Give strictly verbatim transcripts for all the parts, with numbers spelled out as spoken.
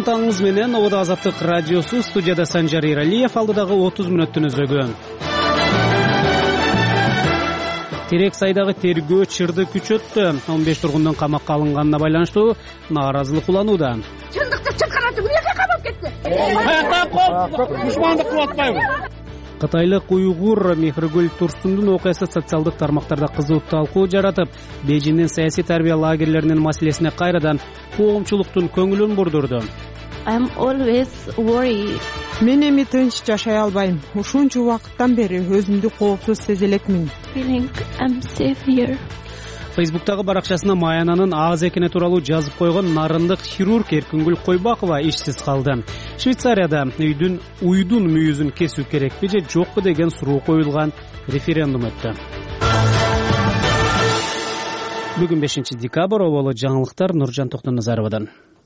кутман таңыңыз менен. Обода Азаттык радиосу, студияда Санжар Иралиев, алдыдагы отуз мүнөттүн өзөгү. Терек сайдагы тергөө чырды күчөттү. он беш тургундун камакка алынганына байланыштуу нааразылык уланууда. Чындыкты чыкаратып, эмнеге камап кетти? Душмандык кылып атпайбы? Кытайлык уйгур Мехригүл Турсундун окуясы социалдык тармактарда кызуу талкуу жаратып, Бейжиңдин саясий тарбия лагерлеринин маселесине кайрадан коомчулуктун көңүлүн бурдурду. I'm always worried. Мен эми тынч жашай албайм. Ушунча убакыттан бери өзүмдү коопсуз сезе элекмин. Feeling I'm safe here. Фейсбуктагы баракчасына Маянанын ааз экени тууралуу жазып койгон нарындык хирург Эркингүл Койбакова ишсиз калды. Швейцарияда үйдүн уйдун мүйүзүн кесүү керекпи же жокпу деген суроо коюлган референдум өттү. Бүгүн бешинчи декабрь, оболу жаңылыктар Нуржан Токтоназаровадан.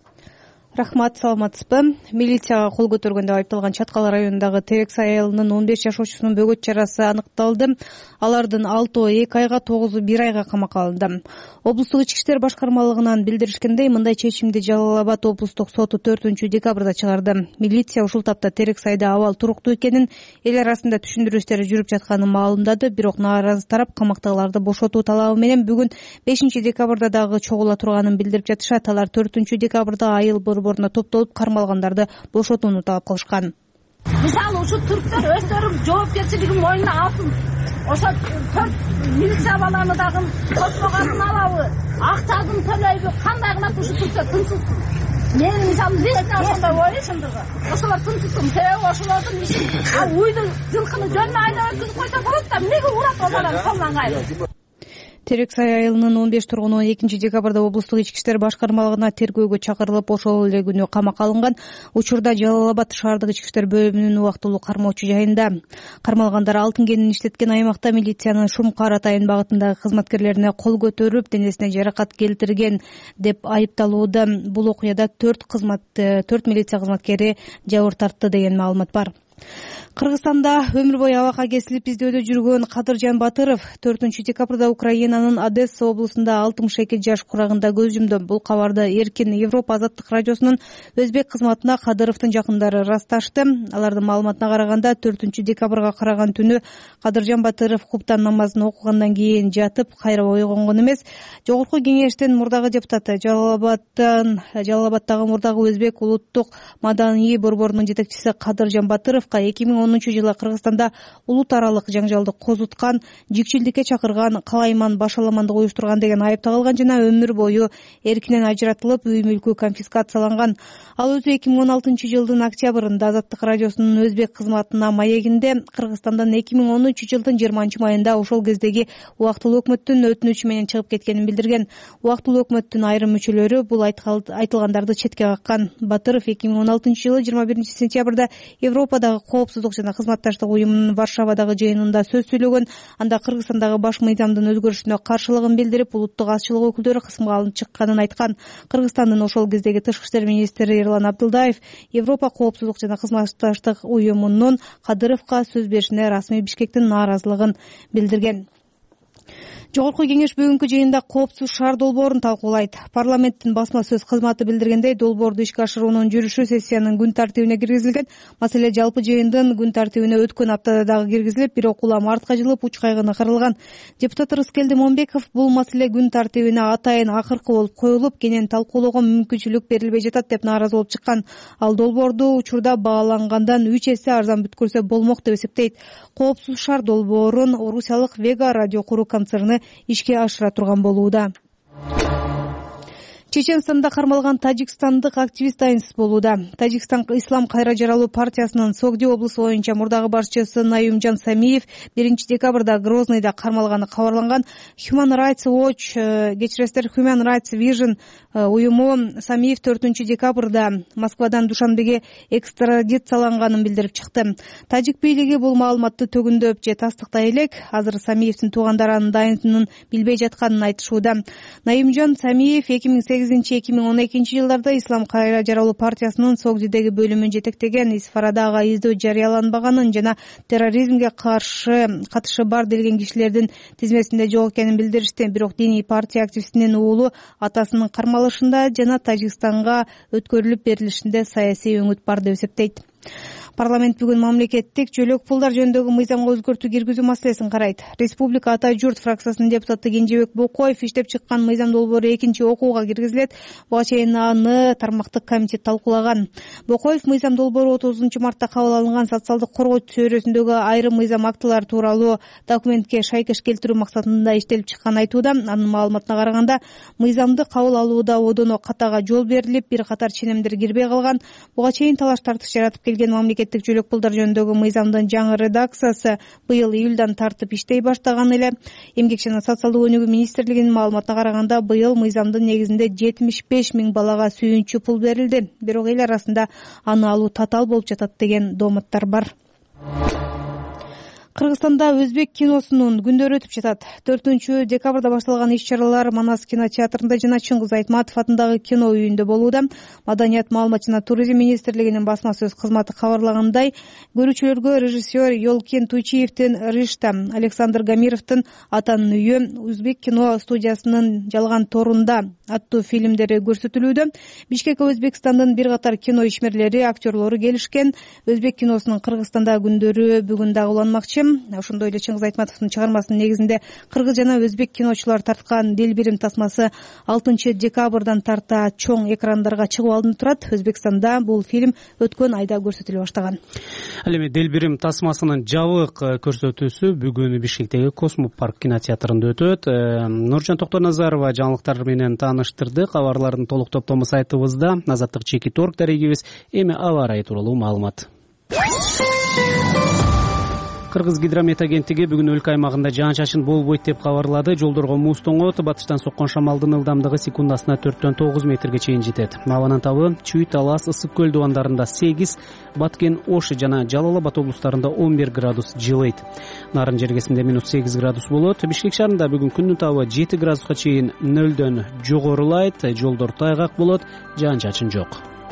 Рахмат, саламатсызбы? Милицияга кол көтөргөндө айыпталган Чаткал районундагы Терексай айылынын он беш жашоочусунун бөгөт жарасы аныкталды. Алардын алтоо эки айга, тогузу бир айга камакка алынды. Облустук ички иштер башкармалыгынан билдиришкендей, мындай чечимди Жалал Абад облустук соту төртүнчү декабрда чыгарды. Милиция ушул тапта Терексайда абал туруктуу экенин, эл арасында түшүндүрүү иштери жүрүп жатканын маалымдады. Бирок нааразы тарап камактагыларды бошотуу талабы менен бүгүн бешинчи декабрда дагы чогула турганын билдирип жатышат. Алар төртүнчү декабрда айыл борборуна топтолуп кармалгандарды бошотууну талап кылышкан. Мисалы ушу түрктөр өздөрү жоопкерчилигин мойнуна алсын. Ошо төрт милиция баланы дагы космогатын алабы, акчасын төлөйбү, кандай кылат ушу түрктөр тынчсызсың. Мен мисалы лично ошондой ойлойсундурбу. Ошолор тынчсызсың, себеби ошолордун ишин а уйду жылкыны жөнүнө айдап өткүзүп койсо болот да, эмнеге урат омаран колунан кайрып. Терексай айылынын он беш тургуну экинчи декабрда облустук ички иштер башкармалыгына тергөөгө чакырылып, ошол эле күнү камакка алынган. Учурда Жалал Абад шаардык ички иштер бөлүмүнүн убактылуу кармоочу жайында. Кармалгандар алтын кенин иштеткен аймакта милициянын Шумкар Атайын багытындагы кызматкерлерине кол көтөрүп, денесине жаракат келтирген деп айыпталууда. Бул окуяда төрт кызмат төрт милиция кызматкери жабыр тартты деген маалымат бар. Кыргызстанда өмүр бою абакка кесилип издөөдө жүргөн Кадыржан Батыров төртүнчү декабрда Украинанын Одесса облусунда алтымыш эки жаш курагында көз жумду. Бул кабарды Эркин Европа Азаттык радиосунун өзбек кызматына Кадыровдун жакындары ырасташты. Алардын маалыматына караганда төртүнчү декабрга караган түнү Кадыржан Батыров куптан намазын окугандан кийин жатып, кайра ойгонгон эмес. Жогорку кеңештин мурдагы депутаты Жалал-Абадтан Жалал-Абадтагы мурдагы өзбек улуттук маданий борборунун жетекчиси Кадыржан Батыровго эки миң онунчу жылы Кыргызстанда улут аралык жаңжалды козуткан, жикчилдикке чакырган, калайман башаламандык уюштурган деген айып тагылган жана өмүр бою эркинен ажыратылып, үй мүлкү конфискацияланган. Ал өзү эки миң он алтынчы жылдын октябрында Азаттык радиосунун өзбек кызматына маегинде Кыргызстандан эки миң онунчу жылдын жыйырманчы майында ошол кездеги убактылуу өкмөттүн өтүнүчү менен чыгып кеткенин билдирген. Убактылуу өкмөттүн айрым мүчөлөрү бул айтылгандарды четке каккан. Батыров эки миң он алтынчы жылы жыйырма биринчи сентябрда Европадагы коопсуздук жана кызматташтык уюмунун Варшавадагы жыйынында сөз сүйлөгөн. Анда Кыргызстандагы баш мыйзамдын өзгөрүшүнө каршылыгын билдирип, улуттук азчылык өкүлдөрү кысымга алынып чыкканын айткан. Кыргызстандын ошол кездеги тышкы иштер министри Эрлан Абдылдаев Европа коопсуздук жана кызматташтык уюмунун Кадыровго сөз беришине расмий Бишкектин нааразылыгын билдирген. Жогорку кеңеш бүгүнкү жыйында коопсуз шаар долбоорун талкуулайт. Парламенттин басма сөз кызматы билдиргендей, долбоорду ишке ашыруунун жүрүшү сессиянын күн тартибине киргизилген. Маселе жалпы жыйындын күн тартибине өткөн аптада дагы киргизилип, бирок улам артка жылып, уч кайгыны кырылган. Депутат Рыскелди Момбеков бул маселе күн тартибине атайын акыркы болуп коюлуп, кенен талкуулоого мүмкүнчүлүк берилбей жатат деп нааразы болуп чыккан. Ал долбоорду учурда баалангандан үч эсе арзан бүткүлсө болмок деп эсептейт. Коопсуз шаар долбоорун орусиялык Вега радио куруу концерни ишке ашыра турган болууда. Чеченстанда кармалган тажикстандык активист айынсыз болууда. Тажикстан Ислам кайра жаралуу партиясынын Согди облусу боюнча мурдагы башчысы Наимжан Самиев биринчи декабрда Грознойдо кармалганы кабарланган. Human Rights Watch, кечиресиздер, Human Rights Vision уюму Самиев төртүнчү декабрда Москвадан Душанбеге экстрадицияланганын билдирип чыкты. Тажик бийлиги бул маалыматты төгүндөп же тастыктай элек. Азыр Самиевдин туугандары анын дайынын билбей жатканын айтышууда. Наимжан Самиев эки миң сегизинчи сегизинчи эки миң он экинчи жылдарда Ислам кайра жаралуу партиясынын Согдидеги бөлүмүн жетектеген Исфарада ага издөө жарыяланбаганын жана терроризмге каршы катышы бар делген кишилердин тизмесинде жок экенин билдиришти. Бирок диний партия активистинин уулу атасынын кармалышында жана Тажикстанга өткөрүлүп берилишинде саясий өңүт бар деп эсептейт. Парламент бүгүн мамлекеттик жөлөк пулдар жөнүндөгү мыйзамга өзгөртүү киргизүү маселесин карайт. Республика Ата журт фракциясынын депутаты Кенжебек Бокоев иштеп чыккан мыйзам долбоору экинчи окууга киргизилет. Буга чейин аны тармактык комитет талкуулаган. Бокоев мыйзам долбоору отузунчу мартта кабыл алынган социалдык коргоо чөйрөсүндөгү айрым мыйзам актылары тууралуу документке шайкеш келтирүү максатында иштелип чыкканын айтууда. Анын маалыматына караганда, мыйзамды кабыл алууда одоно катага жол берилип, бир катар ченемдер кирбей калган. Буга чейин талаш тартыш жаратып келген мамлекеттик жөлөк пулдар жөнүндөгү мыйзамдын жаңы редакциясы быйыл июлдан тартып иштей баштаган эле. Эмгек жана социалдык өнүгүү министрлигинин маалыматына караганда, быйыл мыйзамдын негизинде жетимиш беш миң балага сүйүнчү пул берилди. Бирок эл арасында аны алуу татаал болуп жатат деген дооматтар бар. Кыргызстанда өзбек киносунун күндөрү өтүп жатат. төртүнчү декабрда башталган иш-чаралар Манас кинотеатрында жана Чыңгыз Айтматов атындагы кино үйүндө болууда. Маданият, маалымат жана туризм министрлигинин басма сөз кызматы кабарлагандай, көрүүчүлөргө режиссер Йолкин Туйчиевдин Ришта, Александр Гамировдун Атанын үйү, Өзбек кино студиясынын Жалган торунда аттуу фильмдери көрсөтүлүүдө. Бишкекке Өзбекстандын бир катар кино ишмерлери, актерлору келишкен. Өзбек киносунун Кыргызстанда күндөрү бүгүн дагы уланмакчы. Ошондой эле Чыңгыз Айтматовдун чыгармасынын негизинде кыргыз жана өзбек киночулар тарткан Делбирим тасмасы алтынчы декабрдан тарта чоң экрандарга чыгуу алдында турат. Өзбекстанда бул фильм өткөн айда көрсөтүлө баштаган. Ал эми Делбирим тасмасынын жабык көрсөтүүсү бүгүн Бишкектеги Космопарк кинотеатрында өтөт. Нуржан Токторназарова жаңылыктар менен тааныштырды. Кабарлардын толук топтому сайтыбызда. Азаттык чекит точка орг дарегибиз. Эми аба ырайы тууралуу маалымат. Кыргыз гидромет агенттиги бүгүн өлкө аймагында жаан-чачын болбойт деп кабарлады. Жолдорго муз тоңот, батыштан соккон шамалдын ылдамдыгы секундасына төрттөн тогуз метрге чейин жетет. Абанын табы Чүй, Талас, Ысык көл дубандарында сегиз, Баткен, Ош жана Жалал Абад облустарында он бир градус жылыйт. Нарын жергесинде минус сегиз градус болот. Бишкек шаарында бүгүн күндүн табы жети градуска чейин нөлдөн жогорулайт. Жолдор тайгак болот, жаан-чачын жок.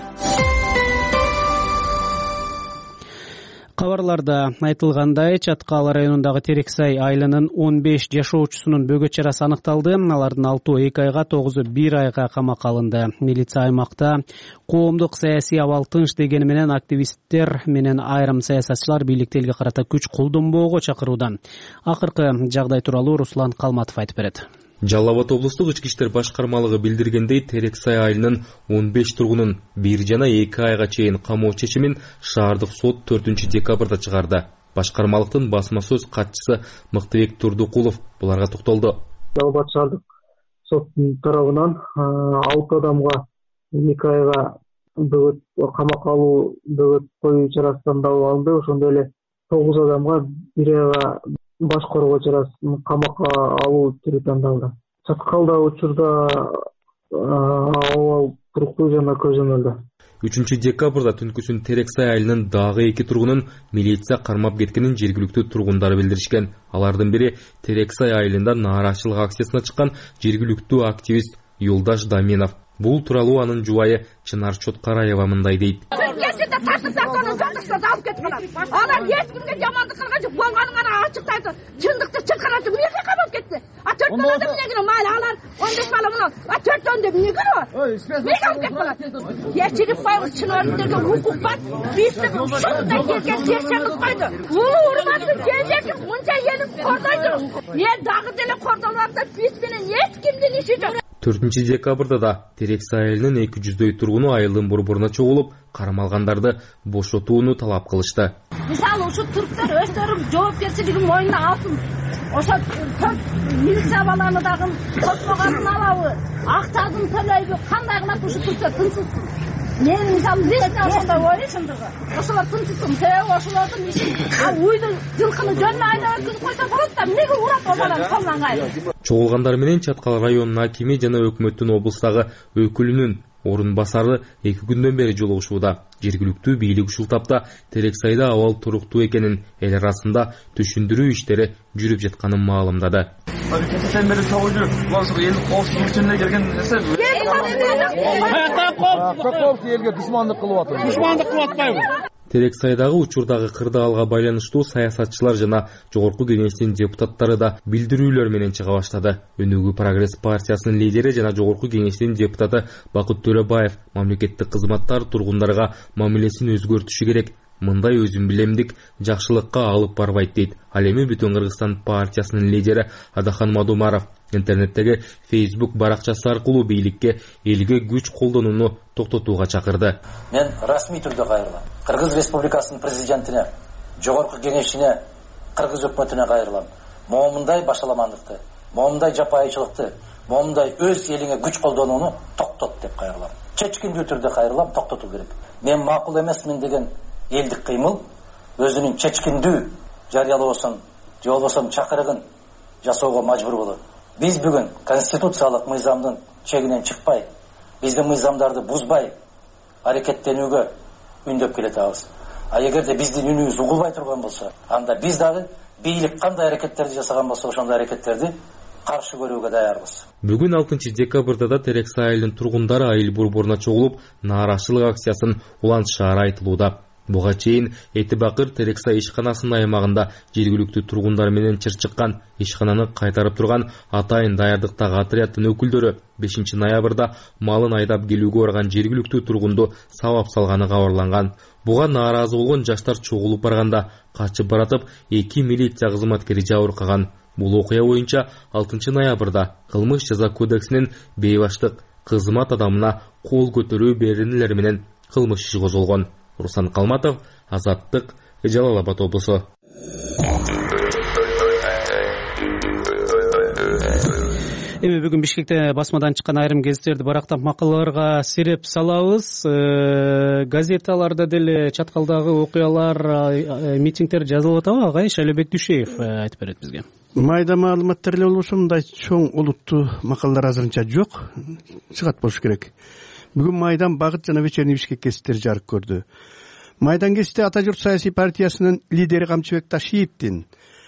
Кабарларда айтылгандай, Чаткал районундагы Терексай айылынын он беш жашоочусунун бөгөт чарасы аныкталды. Алардын алтоо эки айга, тогузу бир айга камакка алынды. Милиция аймакта коомдук саясий абал тынч дегени менен активисттер менен айрым саясатчылар бийликти элге карата күч колдонбоого чакырууда. Акыркы жагдай тууралуу Руслан Калматов айтып берет. Жалал Абад облустук ички иштер башкармалыгы билдиргендей, Терексай айылынын он беш тургунун бир жана эки айга чейин камоо чечимин шаардык сот төртүнчү декабрда чыгарды. Башкармалыктын басма сөз катчысы Мыктыбек Турдукулов буларга токтолду. Жалал Абад шаардык соттун тарабынан алты адамга эки айга бөгөт камакка алуу, бөгөт коюу чарасы тандалып алынды. Ошондой эле тогуз адамга бир айга баш коргоо чарасын камакка алуу түрү тандалды. Чаткалда учурда абал туруктуу жана көзөмөлдө. үчүнчү декабрда түнкүсүн Терексай айылынын дагы эки тургунун милиция кармап кеткенин жергиликтүү тургундар билдиришкен. Алардын бири Терексай айылында нааразычылык акциясына чыккан жергиликтүү активист Юлдаш Даменов. Бул тууралуу анын жубайы Чынар Чоткараева мындай дейт. Алар эч кимге жамандык кылган жок, болгонун гана ачыктайды. Чындыкты чыңкыратып эмнеге камап кетти? А төрттөн адам эмне кирет? Майли алар он беш бала мына. А төрттөн деп эмне кирет? Эмне камап кетти? Кечирип койгуз, чынарыбыздарга укук бар. Биздин ушундай жерге текшерип койду. Улуу урматтын келбети мынча элип кордойду. Мен дагы деле кордолганда биз менен эч кимдин иши жок. төртүнчү декабрда да Терексай айылынын эки жүздөй тургуну айылдын борборуна чогулуп, кармалгандарды бошотууну талап кылышты. Мисалы ушу түрктөр өздөрү жоопкерчилигин мойнуна алсын. Ошо төрт милиция баланы дагы космогатын алабы, актарын төлөйбү, кандай кылат ушу түрктөр тынчсызсың. Мен мисалы лично ошондой ойлойсундугу. Ошолор тынчсызсың, себеби ошолордун иши ал уйду жылкыны жөнүнө айдап өткүзүп койсо болот да, эмнеге урат ошолордун колунан кайрып. Чогулгандар менен Чаткал районунун акими жана өкмөттүн облустагы өкүлүнүн орун басары эки күндөн бери жолугушууда. Жергиликтүү бийлик ушул тапта Терексайда абал туруктуу экенин эл арасында түшүндүрүү иштери жүрүп жатканын маалымдады. Кечеден бери чогуу жүрүп, ошо эл коопсуздук үчүн эле келген нерсе. Коопсуздук элге душмандык кылып атат. Душмандык кылып атпайбы? Терексайдагы учурдагы кырдаалга байланыштуу саясатчылар жана жогорку кеңештин депутаттары да билдирүүлөр менен чыга баштады. Өнүгүү прогресс партиясынын лидери жана жогорку кеңештин депутаты Бакыт Төрөбаев мамлекеттик кызматтар тургундарга мамилесин өзгөртүшү керек. Мындай өзүм билемдик жакшылыкка алып барбайт дейт. Ал эми Бүтүн Кыргызстан партиясынын лидери Адахан Мадумаров интернеттеги Facebook баракчасы аркылуу бийликке элге күч колдонууну токтотууга чакырды. Мен расмий түрдө кайрылам. Кыргыз Республикасынын президентине, жогорку кеңешине, Кыргыз өкмөтүнө кайрылам. Момундай башаламандыкты, момундай жапайычылыкты, момундай өз элиңе күч колдонууну токтот деп кайрылам. Чечкиндүү түрдө кайрылам, токтотуу керек. Мен макул эмесмин деген элдик кыймыл өзүнүн чечкиндүү жарыялоосун, же болбосо чакырыгын жасоого мажбур болот. Биз бүгүн конституциялык мыйзамдын чегинен чыкпай, биздин мыйзамдарды бузбай аракеттенүүгө үндөп келатабыз. А эгерде биздин үнүбүз угулбай турган болсо, анда биз дагы бийлик кандай аракеттерди жасаган болсо, ошондой аракеттерди каршы көрүүгө даярбыз. Бүгүн алтынчы декабрда да Терексай айылынын тургундары айыл борборуна чогулуп, нааразычылык акциясын улантышаары айтылууда. Буга чейин Эти Бакыр Терексай ишканасынын аймагында жергиликтүү тургундар менен чырчыккан ишкананы кайтарып турган атайын даярдыктагы отряддын өкүлдөрү бешинчи ноябрда малын айдап келүүгө барган жергиликтүү тургунду сабап салганы кабарланган. Буга нааразы болгон жаштар чогулуп барганда качып баратып эки милиция кызматкери жабыркаган. Бул окуя боюнча алтынчы ноябрда кылмыш жаза кодексинин бейбаштык кызмат адамына кол көтөрүү беренелери менен кылмыш иши козголгон. Руслан Калматов, Азаттык, Жалал Абад облусу. Эми бүгүн Бишкекте басмадан чыккан айрым гезиттерди барактап макалаларга сереп салабыз. Газеталарда деле чаткалдагы окуялар, митингдер жазылып атабы? Агай Шайлебек Дүйшеев айтып берет бизге. Майда маалыматтар эле болбосо мындай чоң олуттуу макалалар азырынча жок. Чыгат болуш керек. Бүгүн Майдан Багыт жана Вечерний Бишкек гезиттери жарык көрдү. Майдан гезити Ата журт саясий партиясынын лидери Камчыбек Ташиевдин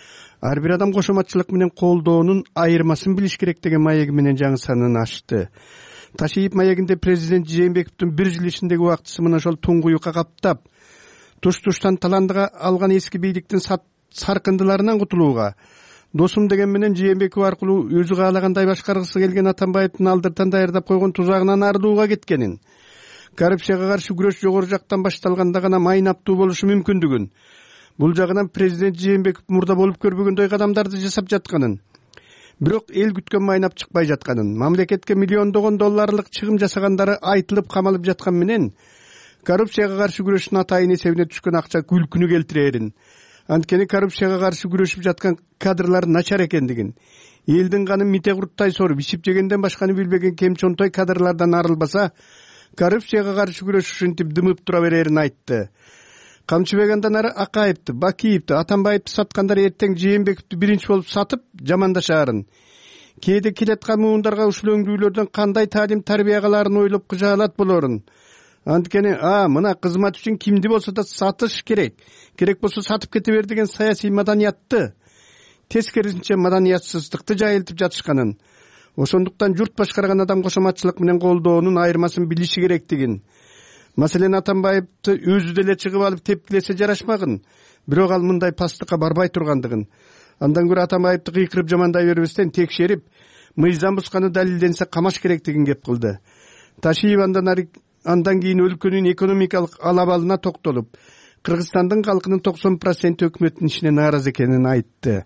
ар бир адам кошоматчылык менен колдоонун айырмасын билиш керек деген маеги менен жаңы санын ачты. Ташиев маегинде президент Жээнбековдун бир жыл ичиндеги убактысы мына ошол туңгуюкка каптап, туш-туштан таландыга алган эски бийликтин саркындыларынан кутулууга, досум деген менен Жээнбеков аркылуу өзү каалагандай башкаргысы келген Атамбаевдин алдыртан даярдап койгон тузагынан арылууга кеткенин, коррупцияга каршы күрөш жогору жактан башталганда гана майнаптуу болушу мүмкүндүгүн, бул жагынан президент Жээнбеков мурда болуп көрбөгөндөй кадамдарды жасап жатканын, бирок эл күткөн майнап чыкпай жатканын, мамлекетке миллиондогон долларлык чыгым жасагандары айтылып камалып жаткан менен коррупцияга каршы күрөштүн атайын эсебине түшкөн акча күлкүнү келтирерин, анткени коррупцияга каршы күрөшүп жаткан кадрлар начар экендигин, элдин канын мите курттай соруп ичип жегенден башканы билбеген кемчонтой кадрлардан арылбаса, коррупцияга каршы күрөш ушинтип дымып тура берерин айтты. Камчыбек андан ары Акаевди, Бакиевди, Атамбаевди саткандар эртең Жээнбековду биринчи болуп сатып жамандашаарын, кээде келаткан муундарга ушул өңдүүлөрдөн кандай таалим тарбия кылаарын ойлоп кыжаалат болорун. Анткени а мына кызмат үчүн кимди болсо да сатыш керек, керек болсо сатып кете бер деген саясий маданиятты, тескерисинче маданиятсыздыкты жайылтып жатышканын, ошондуктан журт башкарган адам кошоматчылык менен колдоонун айырмасын билиши керектигин, маселен Атамбаевди өзү деле чыгып алып тепкилесе жарашмагын, бирок ал мындай пастыкка барбай тургандыгын, андан көрө Атамбаевди кыйкырып жамандай бербестен текшерип, мыйзам бузганы далилденсе камаш керектигин кеп кылды. Ташиев андан ары андан кийин өлкөнүн экономикалык алабалына токтолуп, Кыргызстандын калкынын токсон проценти өкмөттүн ишине нааразы экенин айтты.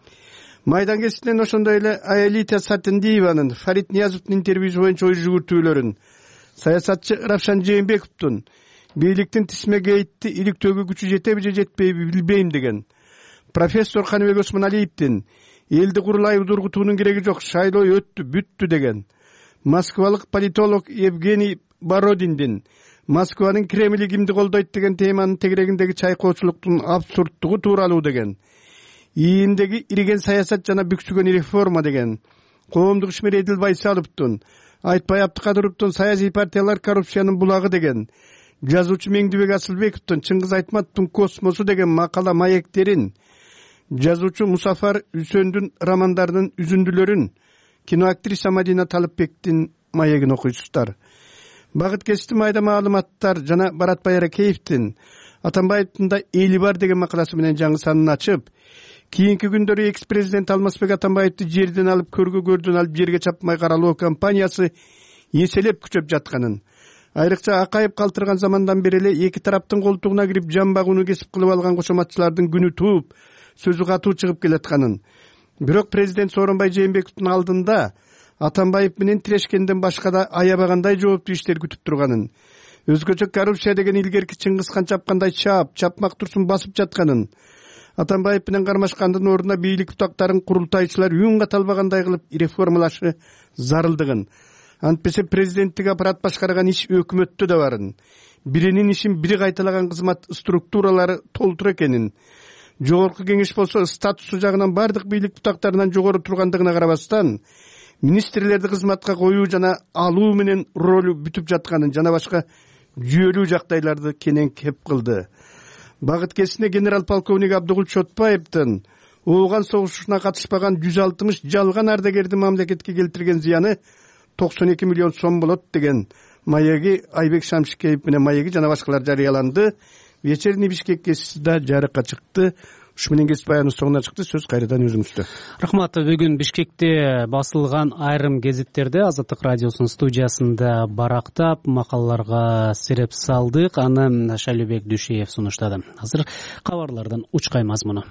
Майдан гезитинен ошондой эле Аэлита Сатындиеванын Фарид Ниязовдун интервьюсу боюнча ой жүгүртүүлөрүн, саясатчы Равшан Жээнбековдун бийликтин тисмеге итти иликтөөгө күчү жетеби же жетпейби билбейм деген, профессор Каныбек Осмоналиевдин элди курулай удургутуунун кереги жок, шайлоо өттү, бүттү деген, москвалык политолог Евгений Бородиндин Москванын Кремли кимди колдойт деген теманын тегерегиндеги чайкоочулуктун абсурдтугу тууралуу деген, ийиндеги ириген саясат жана бүксүгөн реформа деген, коомдук ишмер Эдил Байсаловдун, Айтбай Абдыкадыровдун саясий партиялар коррупциянын булагы деген, жазуучу Меңдибек Асылбековдун Чыңгыз Айтматовдун космосу деген макала маектерин жазуучу Мусафар Үсөндүн романдарынын үзүндүлөрүн, киноактриса Мадина Талипбектин маегин окуйсуздар. Багыт кести майда маалыматтар жана Барат Байракеевдин Атамбаевдин да эли бар деген макаласы менен жаңы санын ачып, кийинки күндөрү экс-президент Алмазбек Атамбаевди жерден алып көргө көрдөн алып жерге чапмай каралоо кампаниясы эселеп күчөп жатканын, айрыкча Акаев калтырган замандан бери эле эки тараптын колтугуна кирип жан багууну кесип кылып алган кошоматчылардын күнү тууп, сөзү катуу чыгып келатканын, бирок президент Сооронбай Жээнбековдун алдында Атамбаев менен тирешкенден башка да аябагандай жооптуу иштер күтүп турганын, өзгөчө коррупция деген илгерки Чыңгызхан чапкандай чап, чапмак турсун басып жатканын, Атамбаев менен кармашкандын ордуна бийлик бутактарын курултайчылар үн ката албагандай кылып реформалашы зарылдыгын, антпесе президенттик аппарат башкарган иш өкмөттө да барын, биринин ишин бири кайталаган кызмат структуралары толтур экенин, жогорку кеңеш болсо статусу жагынан бардык бийлик бутактарынан жогору тургандыгына карабастан, министрлерди кызматка коюу жана алуу менен ролу бүтүп жатканын жана башка жүйөлүү жагдайларды кенен кеп кылды. Багыт кесине генерал полковник Абдыгүл Чотпаевдин Ооган согушуна катышпаган жүз алтымыш жалган ардагердин мамлекетке келтирген зыяны токсон эки миллион сом болот деген маеги Айбек Шамшикеев менен маеги жана башкалар жарыяланды. Вечерний Бишкек кесисиде жарыкка чыкты. Ушу менен кесип баяныбыз соңуна чыкты. Сөз кайрадан өзүңүздө. Рахмат. Бүгүн Бишкекте басылган айрым гезиттерде Азаттык радиосунун студиясында барактап макалаларга сереп салдык. Аны Шайлообек Дүйшеев сунуштады. Азыр кабарлардан учкай мазмуну.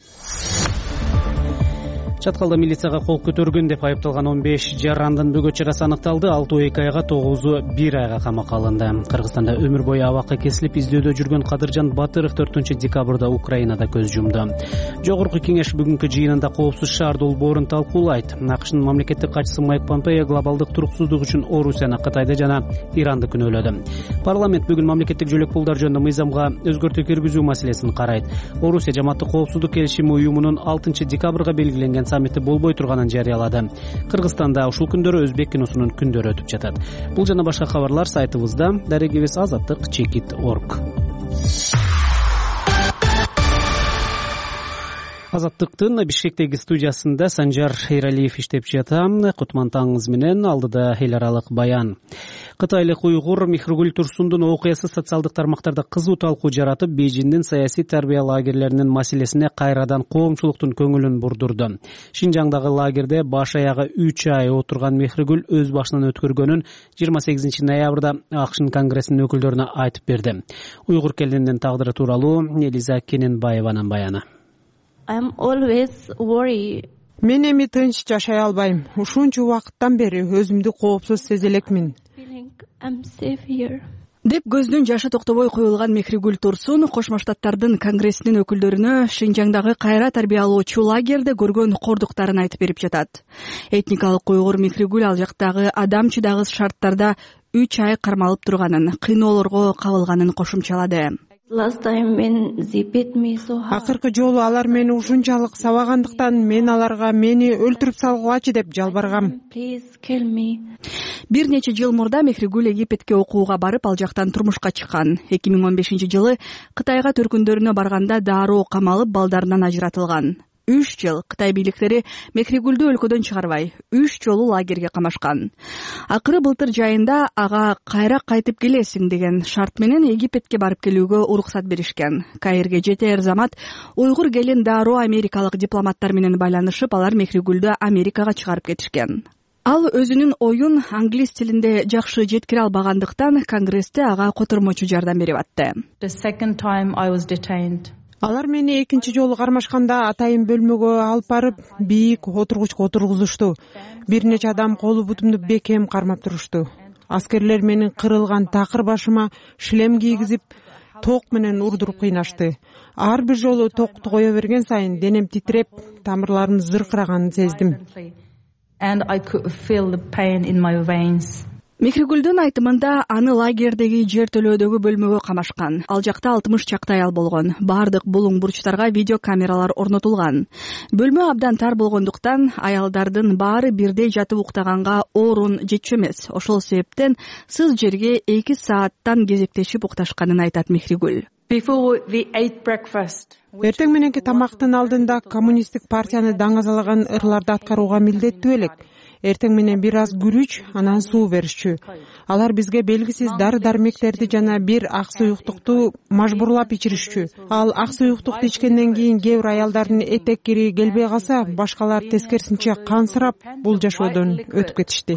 Чаткалда милицияга кол көтөргөн деп айыпталган он беш жарандын бөгөт чарасы аныкталды. алтымыш эки айга, тогузу бир айга камакка алынды. Кыргызстанда өмүр бою абакка кесилип издөөдө жүргөн Кадыржан Батыров төртүнчү декабрда Украинада көз жумду. Жогорку кеңеш бүгүнкү жыйынында коопсуз шаар долбоорун талкуулайт. АКШнын мамлекеттик катчысы Майк Помпео глобалдык туруксуздук үчүн Орусияны, Кытайды жана Иранды күнөөлөдү. Парламент бүгүн мамлекеттик жөлөк пулдар жөнүндө мыйзамга өзгөртүү киргизүү маселесин карайт. Орусия жамааттык коопсуздук келишими уюмунун алтынчы декабрга белгиленген саммити болбой турганын жарыялады. Кыргызстанда ушул күндөрү өзбек киносунун күндөрү өтүп жатат. Бул жана башка кабарлар сайтыбызда, дарегибиз азаттык чекит точка орг. Азаттыктын Бишкектеги студиясында Санжар Эралиев иштеп жатат. Кутман таңыңыз менен, алдыда эл аралык баян. Кытайлык уйгур Мехригул Турсундун окуясы социалдык тармактарда кызуу талкуу жаратып, Бейжиңдин саясий тарбия лагерлеринин маселесине кайрадан коомчулуктун көңүлүн бурдурду. Шинжаңдагы лагерде баш аягы үч ай отурган Мехригул өз башынан өткөргөнүн жыйырма сегизинчи ноябрда АКШнын конгрессинин өкүлдөрүнө айтып берди. Уйгур келининин тагдыры тууралуу Элиза Кененбаеванын баяны. I'm always worried. Мен эми тынч жашай албайм. Ушунча убакыттан бери өзүмдү коопсуз сезе элекмин. I'm safe here. Деп көздүн жашы токтобой коюлган Мехригул Турсун Кошмо Штаттардын конгрессинин өкүлдөрүнө Шинжаңдагы кайра тарбиялоочу лагерде көргөн кордуктарын айтып берип жатат. Этникалык уйгур Мехригул ал жактагы адам чыдагыс шарттарда үч ай кармалып турганын, кыйноолорго кабылганын кошумчалады. Акыркы жолу алар мени ушунчалык сабагандыктан мен аларга мени өлтүрүп салгылачы деп жалбаргам. Бир нече жыл мурда Мехригул Египетке окууга барып, ал жактан турмушка чыккан. эки миң он бешинчи жылы Кытайга төркүндөрүнө барганда дароо камалып, балдарынан ажыратылган. үч жыл Кытай бийликтери Мехригулду өлкөдөн чыгарбай, үч жолу лагерге камашкан. Акыры былтыр жайында ага кайра кайтып келесиң деген шарт менен Египетке барып келүүгө уруксат беришкен. Каирге жетер замат уйгур келин дароо америкалык дипломаттар менен байланышып, алар Мехригулду Америкага чыгарып кетишкен. Ал өзүнүн оюн англис тилинде жакшы жеткире албагандыктан Конгрессте ага котормочу жардам берип атты. Алар мени экинчи жолу кармашканда атайын бөлмөгө алып барып, бийик отургучка отургузушту. Бир нече адам колу бутумду бекем кармап турушту. Аскерлер менин кырылган такыр башыма шлем кийгизип, ток менен урдуруп кыйнашты. Ар бир жолу токту кое берген сайын денем титиреп, тамырларым зыркыраганын сездим. Мехригулдун айтымында аны лагердеги жер төлөөдөгү бөлмөгө камашкан. Ал жакта алтымыш чакты аял болгон. Бардык булуң бурчтарга видео камералар орнотулган. Бөлмө абдан тар болгондуктан аялдардын баары бирдей жатып уктаганга орун жетчү эмес. Ошол себептен сыз жерге эки сааттан кезектешип укташканын айтат Мехригул. Эртең мененки тамактын алдында коммунисттик партияны даңазалаган ырларды аткарууга милдеттүү элек. Эртең менен бир аз күрүч, анан суу беришчү. Алар бизге белгисиз дары-дармектерди жана бир ак суюктукту мажбурлап ичиришчү. Ал ак суюктукту ичкенден кийин кээ бир аялдардын этек кири келбей калса, башкалар тескерисинче кансырап бул жашоодон өтүп кетишти.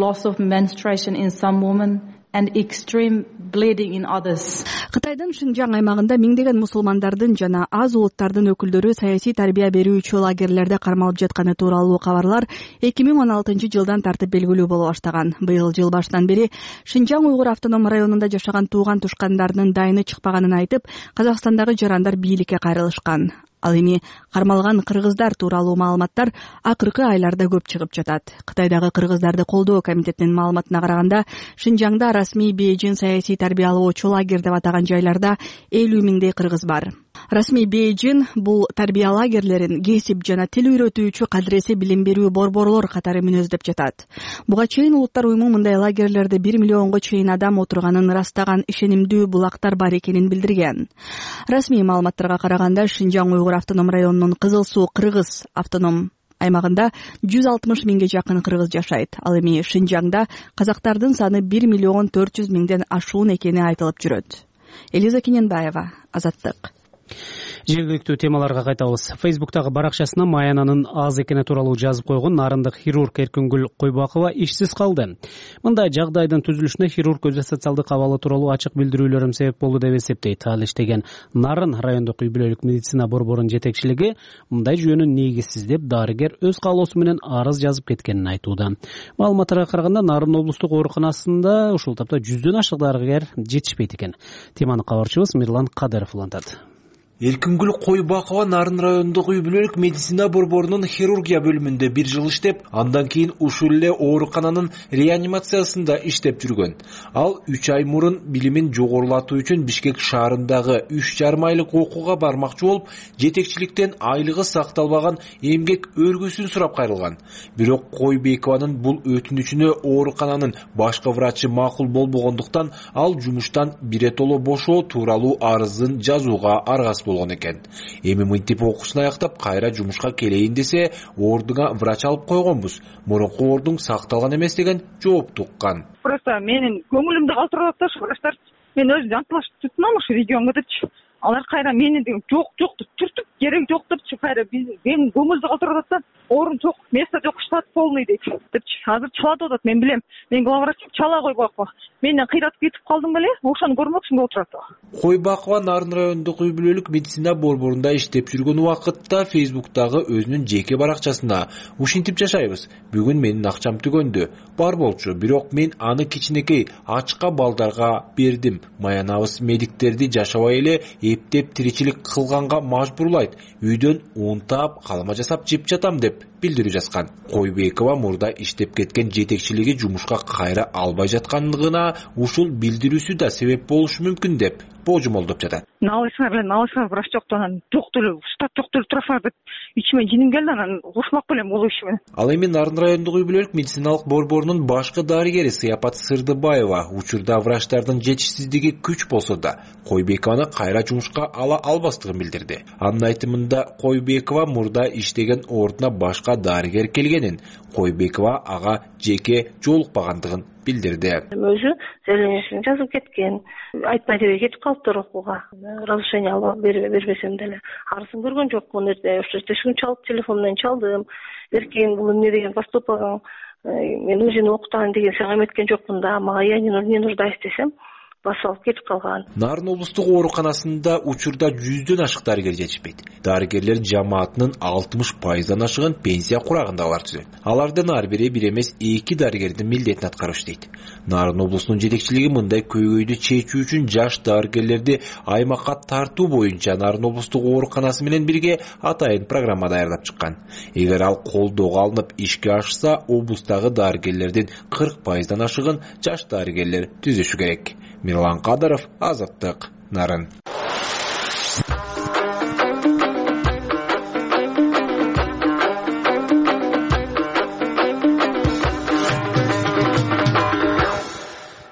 Кытайдын Шинжаң аймагында миңдеген мусулмандардын жана аз улуттардын өкүлдөрү саясий тарбия берүүчү лагерлерде кармалып жатканы тууралуу кабарлар эки миң он алтынчы жылдан тартып белгилүү боло баштаган. Быйыл жыл башынан бери Шинжаң уйгур автоном районунда жашаган тууган тушкандарынын дайыны чыкпаганын айтып, Казакстандагы жарандар бийликке кайрылышкан. Ал эми кармалган кыргыздар тууралуу маалыматтар акыркы айларда көп чыгып жатат. Кытайдагы кыргыздарды колдоо комитетинин маалыматына караганда, Шинжаңда расмий Бейжин саясий тарбиялоочу лагерь деп атаган жайларда элүү миңдей кыргыз бар. Расмий Бейжин бул тарбия лагерлерин кесип жана тил үйрөтүүчү кадыресе билим берүү борборлор катары мүнөздөп жатат. Буга чейин Улуттар уюму мындай лагерлерде бир миллионго чейин адам отурганын ырастаган ишенимдүү булактар бар экенин билдирген. Расмий маалыматтарга караганда, Шинжаң уйгур автоном районунун Кызыл Суу кыргыз автоном аймагында жүз алтымыш миңге жакын кыргыз жашайт. Ал эми Шинжаңда казактардын саны бир миллион төрт жүз миңден ашуун экени айтылып жүрөт. Элиза Кененбаева, Азаттык. Жергиликтүү темаларга кайтабыз. Фейсбуктагы баракчасына маянанын аз экени тууралуу жазып койгон нарындык хирург Эркингүл Койбакова ишсиз калды. Мындай жагдайдын түзүлүшүнө хирург өзү социалдык абалы тууралуу ачык билдирүүлөрүм себеп болду деп эсептейт. Ал иштеген Нарын райондук үй бүлөлүк медицина борборунун жетекчилиги мындай жүйөнү негизсиз деп дарыгер өз каалоосу менен арыз жазып кеткенин айтууда. Маалыматтарга караганда Нарын облустук ооруканасында ушул тапта жүздөн ашык дарыгер жетишпейт экен. Теманы кабарчыбыз Мирлан Кадыров улантат. Эркингүл Койбакова Нарын райондук үй бүлөлүк медицина борборунун хирургия бөлүмүндө бир жыл иштеп, андан кийин ушул эле оорукананын реанимациясында иштеп жүргөн. Ал үч ай мурун билимин жогорулатуу үчүн Бишкек шаарындагы үч жарым айлык окууга бармакчы болуп, жетекчиликтен айлыгы сакталбаган эмгек өргөсүн сурап кайрылган. Бирок Койбекованын бул өтүнүчүнө оорукананын башкы врачы макул болбогондуктан, ал жумуштан биротоло бошоо тууралуу арызын жазууга аргасыз болгон экен. Эми мынтип окуусун аяктап кайра жумушка келейин десе, ордуңа врач алып койгонбуз. Мурунку ордуң сакталган эмес деген жооп туккан. Просто менин көңүлүмдү калтырып атат врачтар. Мен өзүм жантылашып туттум ушу регионго депчи. Алар кайра мени жок жок деп түртүп, керек жок депчи, кайра менин көңүлдү калтырып атат. Орун жок, место жок, штат полный депчи. Азыр чалатып атат, мен билем. Мен главврач чала Койбакова. Менден кыйратып кетип калдым беле, ошону көрмөкчүмүн деп отурат. Койбакова Нарын райондук үй бүлөлүк медицина борборунда иштеп жүргөн убакытта Фейсбуктагы өзүнүн жеке баракчасына ушинтип жашайбыз. Бүгүн менин акчам түгөндү. Бар болчу, бирок мен аны кичинекей ачка балдарга бердим. Маянабыз медиктерди жашабай эле эптеп тиричилик кылганга мажбурлайт. Үйдөн ун таап, калама жасап жеп жатам деп билдирүү жазган. Койбекова мурда иштеп кеткен жетекчилиги жумушка кайра албай жаткандыгына ушул билдирүүсү да себеп болушу мүмкүн деп божомолдоп жатат. Налысыңар эле, налысыңар, врач жокту, анан жок деле, штат жок деле турасыңар деп ичиме жиним келди, анан урушмак белем бул иш менен. Ал эми Нарын райондук үй бүлөлүк медициналык борборунун башкы дарыгери Сыяпат Сырдыбаева учурда врачтардын жетишсиздиги күч болсо да, Койбекованы кайра жумушка ала албастыгын билдирди. Анын айтымында Койбекова мурда иштеген ордуна башка дарыгер келгенин, Койбекова ага жеке жолукпагандыгын билдирди. Өзү заявлениесин жазып кеткен. Айтпай деле кетип калыптыр окууга. Разрешение алып бербесем деле. Арызын көргөн жокмун. Ошо тешигин чалып, телефон менен чалдым. Эркин бул эмне деген поступагың? Мен өзүнү окутайын деген сага эметкен жокмун да. Мага я не нуждаюсь десем, басып кетип калган. Нарын облустук ооруканасында учурда жүздөн ашык дарыгер жетишпейт. Дарыгерлер жамаатынын алтымыш пайыздан ашыгын пенсия курагындагылар түзөт. Алардын ар бири бир эмес эки дарыгердин милдетин аткарыш дейт. Нарын облусунун жетекчилиги мындай көйгөйдү чечүү үчүн жаш дарыгерлерди аймакка тартуу боюнча Нарын облустук ооруканасы менен бирге атайын программа даярдап чыккан. Эгер ал колдоого алынып ишке ашса, облустагы дарыгерлердин кырк пайыздан ашыгын жаш дарыгерлер түзүшү керек. Мирлан Кадыров, Азаттык, Нарын.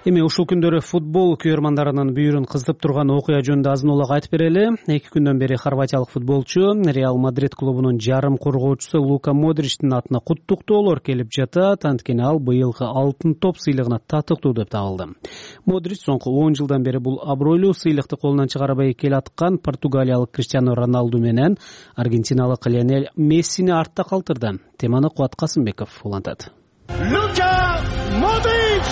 Эми ушул күндөрү футбол күйөрмандарынын бүйүрүн кыздырып турган окуя жөнүндө азын улак айтып берели. Эки күндөн бери хорватиялык футболчу Реал Мадрид клубунун жарым коргоочусу Лука Модричтин атына куттуктоолор келип жатат. Анткени ал быйылкы алтын топ сыйлыгына татыктуу деп табылды. Модрич соңку он жылдан бери бул абройлуу сыйлыкты колунан чыгарбай келаткан португалиялык Криштиану Роналду менен аргентиналык Лионель Мессини артта калтырды. Теманы Кубат Касымбеков улантат. Лука Модрич!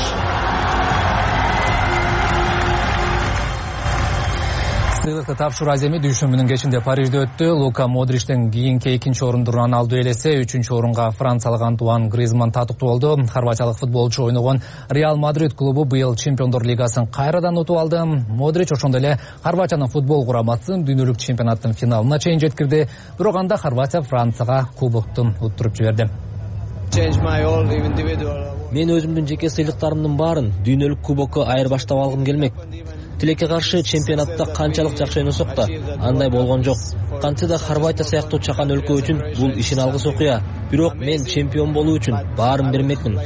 Сыйлыкты тапшыруу аземи дүйшөмбүнүн кечинде Парижде өттү. Лука Модричтен кийинки экинчи орунду Роналду ээлесе, үчүнчү орунга франциялык Антуан Гризман татыктуу болду. Хорватиялык футболчу ойногон Реал Мадрид клубу быйыл Чемпиондор лигасын кайрадан утуп алды. Модрич ошондой эле Хорватиянын футбол курамасын дүйнөлүк чемпионаттын финалына чейин жеткирди. Бирок анда Хорватия Францияга кубокту уттуруп жиберди. Мен өзүмдүн жеке сыйлыктарымдын баарын дүйнөлүк кубокко айырбаштап алгым келмек. Тилекке каршы чемпионатта канчалык жакшы ойносок да, андай болгон жок. Кантсе да Хорватия сыяктуу чакан өлкө үчүн бул ишин алгыс окуя. Бирок мен чемпион болуу үчүн баарын бермекмин.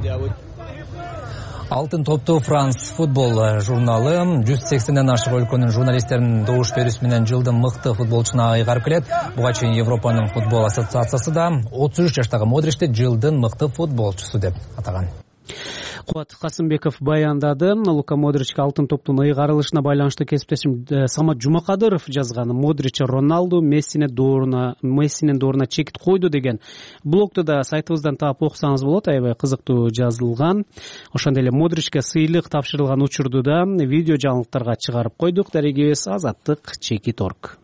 Алтын топту Франс футбол журналы жүз сексенден ашык өлкөнүн журналисттеринин добуш берүүсү менен жылдын мыкты футболчуна ыйгарып келет. Буга чейин Европанын футбол ассоциациясы да отуз үч жаштагы Модричти жылдын мыкты футболчусу деп атаган. Кубат Касымбеков баяндады. Лука Модричке алтын топтун ыйгарылышына байланыштуу кесиптешим Самат Жумакадыров жазган. Модрич Роналду Мессинин дооруна Мессинин дооруна чекит койду деген блогду да сайтыбыздан таап окусаңыз болот. Аябай кызыктуу жазылган. Ошондой эле Модричке сыйлык тапшырылган учурду да видео жаңылыктарга чыгарып койдук. Дарегибиз Азаттык чекит точка орг.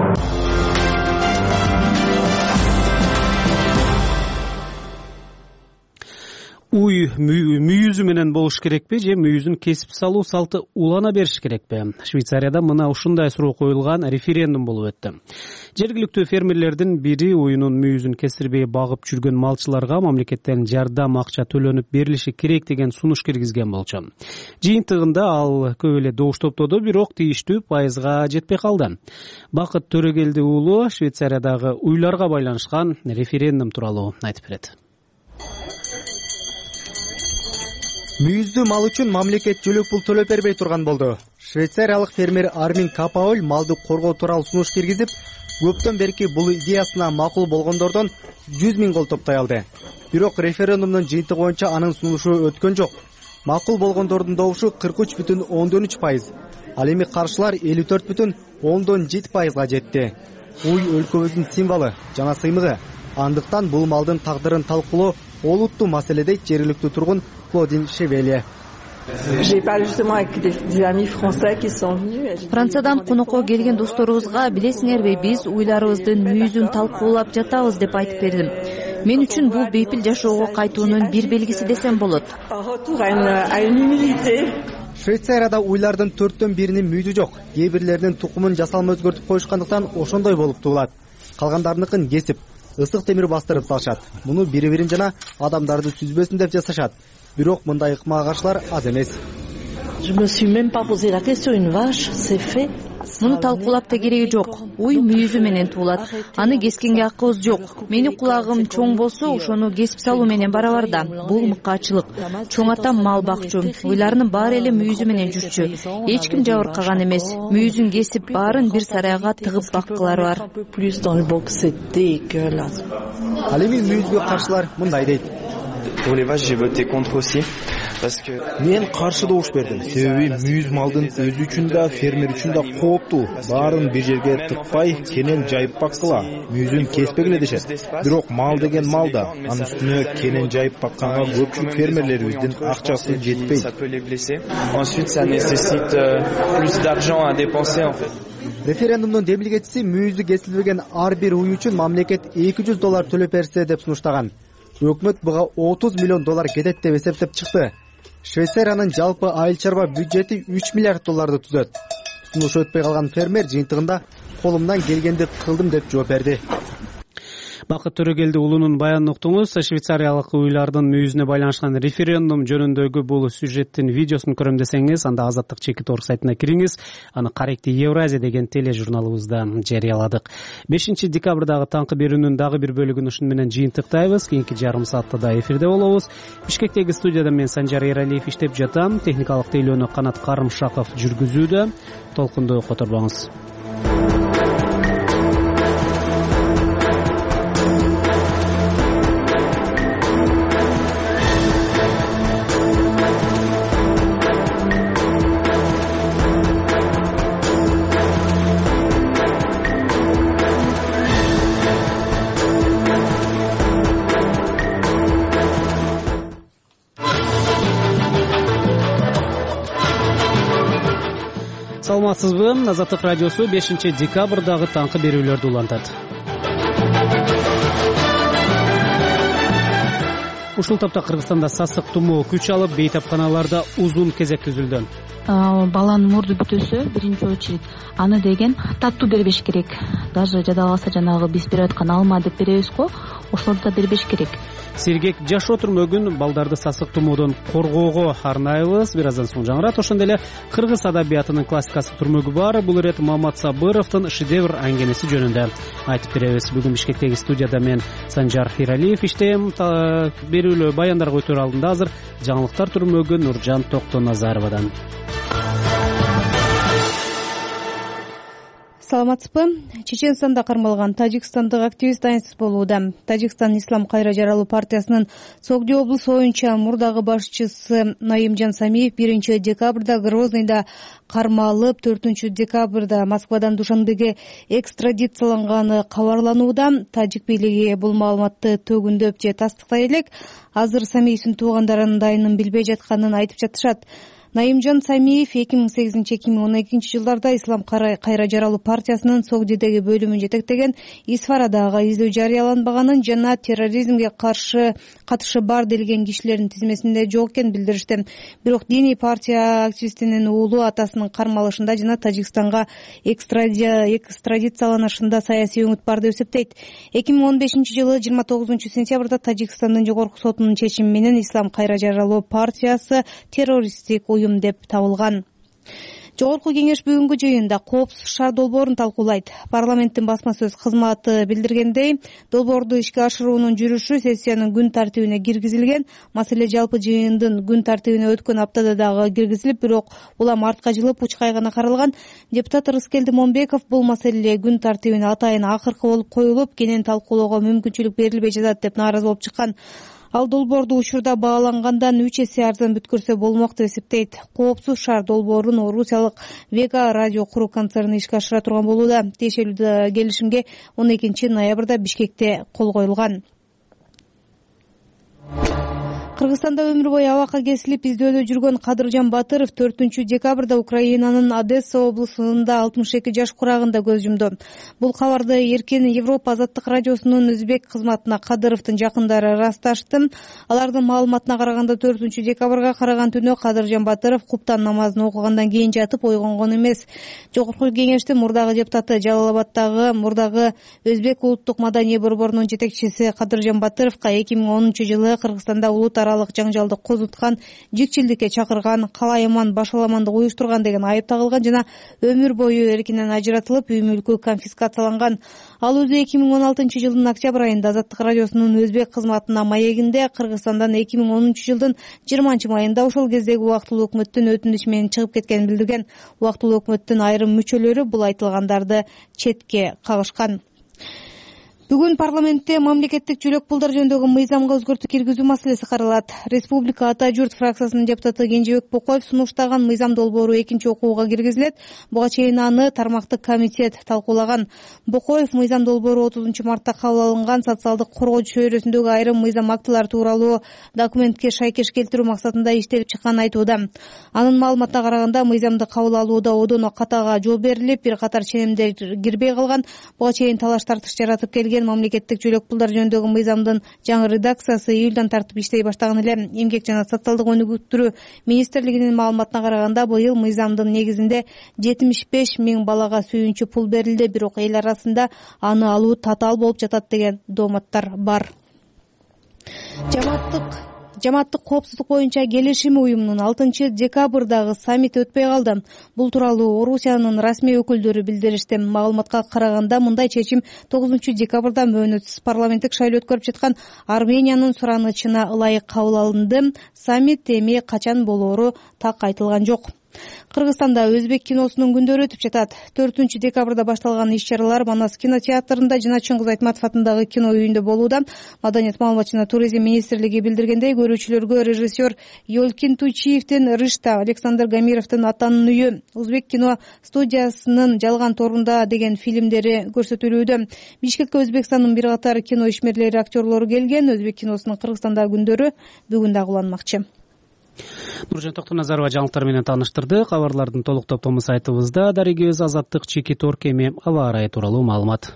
Уй мүйүзү менен болуш керекпи же мүйүзүн кесип салуу салты улана бериш керекпи? Швейцарияда мына ушундай суроо коюлган референдум болуп өттү. Жергиликтүү фермерлердин бири уюнун мүйүзүн кесирбей багып жүргөн малчыларга мамлекеттен жардам акча төлөнүп берилиши керек деген сунуш киргизген болчу. Жыйынтыгында ал көп эле добуш топтоду, бирок тийиштүү пайызга жетпей калды. Бакыт Төрөгелди уулу Швейцариядагы уйларга байланышкан референдум тууралуу айтып берет. Мүйүздүү мал үчүн мамлекет жөлөк пул төлөп бербей турган болду. Швейцариялык фермер Армин Капаоль малды коргоо тууралуу сунуш киргизип, көптөн берки бул идеясына макул болгондордон жүз миң кол топтой алды. Бирок референдумдун жыйынтыгы боюнча анын сунушу өткөн жок. Макул болгондордун добушу кырк үч бүтүн ондон үч пайыз. Ал эми каршылар элүү төрт бүтүн ондон жети пайызга жетти. Уй өлкөбүздүн символу жана сыймыгы. Андыктан бул малдын тагдырын талкуулоо олуттуу маселе дейт жергиликтүү тургун Клодин Шевелье. Франциядан конокко келген досторубузга билесиңерби, биз уйларыбыздын мүйүзүн талкуулап жатабыз деп айтып бердим. Мен үчүн бул бейпил жашоого кайтуунун бир белгиси десем болот. Швейцарияда уйлардын төрттөн биринин мүйүзү жок. Кээ бирлеринин тукумун жасалма өзгөртүп коюшкандыктан ошондой болуп туулат. Калгандарыныкын кесип, ысык темир бастырып салышат. Муну бири-бирин жана адамдарды сүзбөсүн деп жасашат. Бирок мындай ыкмага каршылар аз эмес. Муну талкуулап да кереги жок. Уй мүйүзү менен туулат. Аны кескенге акыбыз жок. Менин кулагым чоң болсо, ошону кесип салуу менен барабарда. Бул мыкаачылык. Чоң атам мал бакчу. Уйларынын баары эле мүйүзү менен жүрчү. Эч ким жабыркаган эмес. Мүйүзүн кесип, баарын бир сарайга тыгып баккылары бар. Ал эми мүйүзгө каршылар мындай дейт. Pour les vaches, j'ai voté contre aussi. Мен каршы добуш бердим. Себеби мүйүз малдын өзү үчүн да, фермер үчүн да кооптуу. Баарын бир жерге тыкпай, кенен жайып баккыла. Мүйүзүн кеспегиле дешет. Бирок мал деген мал да. Анын үстүнө кенен жайып бакканга көпчүлүк фермерлерибиздин акчасы жетпейт. Ensuite, ça nécessite plus d'argent à dépenser en fait. Референдумдун демилгечиси мүйүзү кесилбеген ар бир уй үчүн мамлекет эки жүз доллар төлөп берсе деп сунуштаган. Өкмөт буга отуз миллион доллар кетет деп эсептеп чыкты. Швейцариянын жалпы айыл чарба бюджети үч миллиард долларды түзөт. Сунуш өтпөй калган фермер жыйынтыгында колумдан келгенди кылдым деп жооп берди. Бакыт Төрөгелди уулунун баянын уктуңуз. Швейцариялык уйлардын мүйүзүнө байланышкан референдум жөнүндөгү бул сюжеттин видеосун көрөм десеңиз, анда Азаттык чекит орг сайтына кириңиз. Аны Каректи Евразия деген тележурналыбызда жарыяладык. бешинчи декабрдагы таңкы берүүнүн дагы бир бөлүгүн ушун менен жыйынтыктайбыз. Кийинки жарым саатта да эфирде болобуз. Бишкектеги студияда мен Санжар Эралиев иштеп жатам. Техникалык тейлөөнү Канат Карымшаков жүргүзүүдө. Толкунду которбоңуз. Саламатсызбы? Азаттык радиосу бешинчи декабрдагы таңкы берүүлөрдү улантат. Ушул тапта Кыргызстанда сасык тумоо күч алып, бейтапканаларда узун кезек түзүлдү. Баланын мурду бүтүсө биринчи очередь аны деген таттуу бербеш керек. Даже жадаласа жанагы биз берип аткан алма деп беребиз го, ошолорду да бербеш керек. Сергек жашоо түрмөгүн балдарды сасык тумоодон коргоого арнайбыз. Бир аздан соң жаңырат. Ошондой эле кыргыз адабиятынын классикасы түрмөгү бар. Бул ирет Мамат Сабыровдун шедевр аңгемеси жөнүндө айтып беребиз. Бүгүн Бишкектеги студияда мен Санжар Эралиев иштейм. Берүүлөө баяндарга өтөр алдында азыр жаңылыктар түрмөгү Нуржан Токтоназаровадан. Саламатсызбы? Чеченстанда кармалган тажикстандык активист айынсыз болууда. Тажикстан Ислам кайра жаралуу партиясынын Согди облусу боюнча мурдагы башчысы Наимжан Самиев биринчи декабрда Грозныйда кармалып, төртүнчү декабрда Москвадан Душанбеге экстрадицияланганы кабарланууда. Тажик бийлиги бул маалыматты төгүндөп же тастыктай элек. Азыр Самиевдин туугандарынын дайынын билбей жатканын айтып жатышат. Наимжан Самиев эки миң сегизинчи эки миң он экинчи жылдарда Ислам кайра жаралуу партиясынын Согдидеги бөлүмүн жетектеген, Исфарадагы издөө жарыяланбаганын жана терроризмге каршы катышы бар делген кишилердин тизмесинде жок экенин билдиришти. Бирок диний партия активистинин уулу атасынын кармалышында жана Тажикстанга экстрадицияланышында саясий өңүт бар деп эсептейт. эки миң он бешинчи жылы жыйырма тогузунчу сентябрда Тажикстандын жогорку сотунун чечими менен Ислам кайра жаралуу партиясы террористтик деп табылган. Жогорку кеңеш бүгүнкү жыйында коопсуз шаар долбоорун талкуулайт. Парламенттин басма сөз кызматы билдиргендей, долбоорду ишке ашыруунун жүрүшү сессиянын күн тартибине киргизилген. Маселе жалпы жыйындын күн тартибине өткөн аптада дагы киргизилип, бирок улам артка жылып, учкай гана каралган. Депутат Рыскелди Момбеков бул маселе күн тартибине атайын акыркы болуп коюлуп, кенен талкуулоого мүмкүнчүлүк берилбей жатат деп нааразы болуп чыккан. Ал долбоорду учурда баалангандан үч эсе арзан бүткөрсө болмок деп эсептейт. Коопсуз шаар долбоорун орусиялык Вега радио куруу концерни ишке ашыра турган болууда. Тиешелүү келишимге он экинчи ноябрда Бишкекте кол коюлган. Кыргызстанда өмүр бою абакка кесилип издөөдө жүргөн Кадыржан Батыров төртүнчү декабрда Украинанын Одесса облусунда алтымыш эки жаш курагында көз жумду. Бул кабарды Эркин Европа азаттык радиосунун өзбек кызматына Кадыровдун жакындары ырасташты. Алардын маалыматына караганда төртүнчү декабрга караган түнү Кадыржан Батыров куптан намазын окугандан кийин жатып ойгонгон эмес. Жогорку кеңештин мурдагы депутаты Жалалабаддагы мурдагы Өзбек улуттук маданий борборунун жетекчиси Кадыржан Батыровго эки миң онунчу жылы Кыргызстанда улут жаңжалды козуткан, жикчилдикке чакырган, калайыман башаламандык уюштурган деген айып тагылган жана өмүр бою эркинен ажыратылып, үй мүлкү конфискацияланган. Ал өзү эки миң он алтынчы жылдын октябрь айында азаттык радиосунун өзбек кызматына маегинде Кыргызстандан эки миң онунчу жылдын жыйырманчы майында ошол кездеги убактылуу өкмөттүн өтүнүчү менен чыгып кеткенин билдирген. Убактылуу өкмөттүн айрым мүчөлөрү бул айтылгандарды четке кагышкан. Бүгүн парламентте мамлекеттик жөлөк пулдар жөнүндөгү мыйзамга өзгөртүү киргизүү маселеси каралат. Республика Ата журт фракциясынын депутаты Кенжебек Бокоев сунуштаган мыйзам долбоору экинчи окууга киргизилет. Буга чейин аны тармактык комитет талкуулаган. Бокоев мыйзам долбоору отузунчу мартта кабыл алынган социалдык коргоо чөйрөсүндөгү айрым мыйзам актылары тууралуу документке шайкеш келтирүү максатында иштелип чыкканын айтууда. Анын маалыматына караганда мыйзамды кабыл алууда одоно катага жол берилип, бир катар ченемдер кирбей калган. Буга чейин талаш тартыш жаратып келген берилген мамлекеттик чөлөк пулдар жөнүндөгү мыйзамдын жаңы редакциясы июлдан тартып иштей баштаган эле. Эмгек жана социалдык өнүгүктүрүү министрлигинин маалыматына караганда быйыл мыйзамдын негизинде жетимиш беш миң балага сүйүнчү пул берилди, бирок эл арасында аны алуу татаал болуп жатат деген дооматтар бар. Жамааттык Жамааттык коопсуздук боюнча келишим уюмунун алтынчы декабрдагы саммити өтпөй калды. Бул тууралуу Орусиянын расмий өкүлдөрү билдиришти. Маалыматка караганда мындай чечим тогузунчу декабрда мөөнөтсүз парламенттик шайлоо өткөрүп жаткан Армениянын суранычына ылайык кабыл алынды. Саммит эми качан болоору так айтылган жок. Кыргызстанда өзбек киносунун күндөрү өтүп жатат. төртүнчү декабрда башталган иш-чаралар Манас кинотеатрында жана Чыңгыз Айтматов атындагы кино үйүндө болууда. Маданият, маалымат жана туризм министрлиги билдиргендей, көрүүчүлөргө режиссер Ёлкин Туйчиевдин Рышта, Александр Гамировдун Атанын үйү, Узбек кино студиясынын Жалган торунда деген фильмдери көрсөтүлүүдө. Бишкекке Өзбекстандын бир катар кино ишмерлери, актерлору келген. Өзбек киносунун Кыргызстандагы күндөрү бүгүн дагы уланмакчы. Нуржан Токтоназарова жаңылыктар менен тааныштырды. Кабарлардын толук топтому сайтыбызда дарегибиз Азаттык чеки торк эми аба ырайы тууралуу маалымат.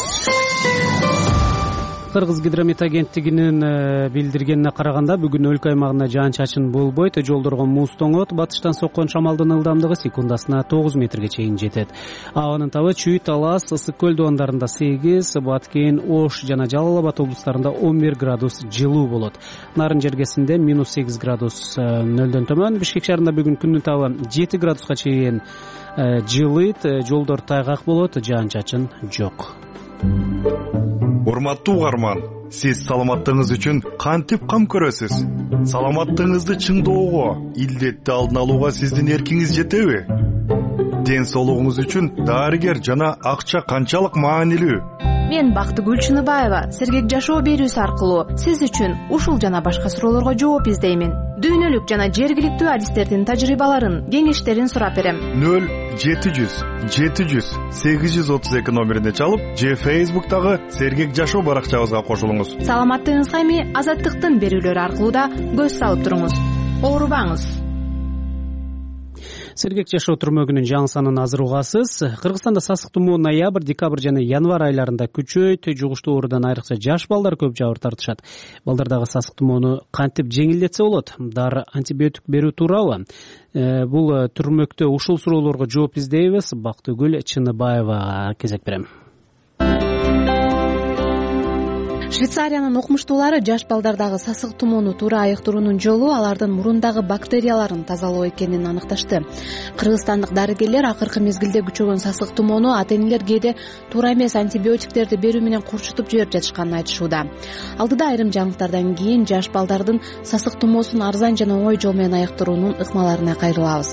Кыргыз гидромет агенттигинин билдиргенине караганда бүгүн өлкө аймагында жаан-чачын болбойт. Жолдорго муз тоңот, батыштан соккон шамалдын ылдамдыгы секундасына тогуз метрге чейин жетет. Абанын табы Чүй, Талас, Ысык көл дубандарында сегиз, Баткен, Ош жана Жалал Абад облустарында он бир градус жылуу болот. Нарын жергесинде минус сегиз градус нөлдөн төмөн. Бишкек шаарында бүгүн күндүн табы жети градуска чейин жылыйт, жолдор тайгак болот, жаан-чачын жок. Урматтуу угарман, сиз саламаттыгыңыз үчүн кантип кам көрөсүз? Саламаттыгыңызды чыңдоого, илдетти алдын алууга сиздин эркиңиз жетеби? Ден соолугуңуз үчүн дарыгер жана акча канчалык маанилүү? Мен Бактыгүл Чыныбаева сергек жашоо берүүсү аркылуу сиз үчүн ушул жана башка суроолорго жооп издеймин. Дүйнөлүк жана жергиликтүү адистердин тажрыйбаларын, кеңештерин сурап берем. нөл жети жүз жети жүз сегиз жүз отуз эки номерине чалып, же Facebook'тагы сергек жашоо баракчабызга кошулуңуз. Саламаттыгыңызга эми Азаттыктын берүүлөрү аркылуу да көз салып туруңуз. Оорубаңыз. Сергек жашоо түрмөгүнүн жаңы санын азыр угасыз. Кыргызстанда сасык тумоо ноябрь, декабрь жана январь айларында күчөйт. Жугуштуу оорудан айрыкча жаш балдар көп жабыр тартышат. Балдардагы сасык тумоону кантип жеңилдетсе болот? Дары, антибиотик берүү туурабы? Бул түрмөктө ушул суроолорго жооп издейбиз. Бактыгүл Чыныбаевага кезек берем. Швейцариянын окумуштуулары жаш балдардагы сасык тумоону туура айыктыруунун жолу алардын мурундагы бактерияларын тазалоо экенин аныкташты. Кыргызстандык дарыгерлер акыркы мезгилде күчөгөн сасык тумоону ата-энелер кээде туура эмес антибиотиктерди берүү менен курчутуп жиберип жатышканын айтышууда. Алдыда айрым жаңылыктардан кийин жаш балдардын сасык тумоосун арзан жана оңой жол менен айыктыруунун ыкмаларына кайрылабыз.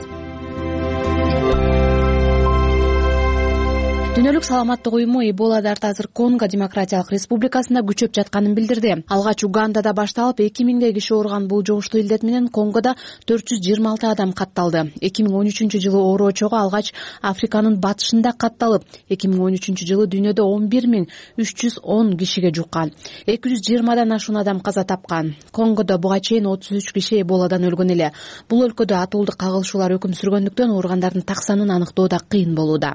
Дүйнөлүк саламаттык уюму Эбола дарты азыр Конго Демократиялык Республикасында күчөп жатканын билдирди. Алгач Угандада башталып эки миңдей киши ооруган бул жугуштуу илдет менен Конгодо төрт жүз жыйырма алты адам катталды. эки миң он үчүнчү жылы оору очогу алгач Африканын батышында катталып, эки миң он үчүнчү жылы дүйнөдө он бир миң үч жүз он кишиге жуккан. эки жүз жыйырмадан ашуун адам каза тапкан. Конгодо буга чейин отуз үч киши Эболадан өлгөн эле. Бул өлкөдө атуулдук кагылышуулар өкүм сүргөндүктөн ооругандардын так санын аныктоо да кыйын болууда.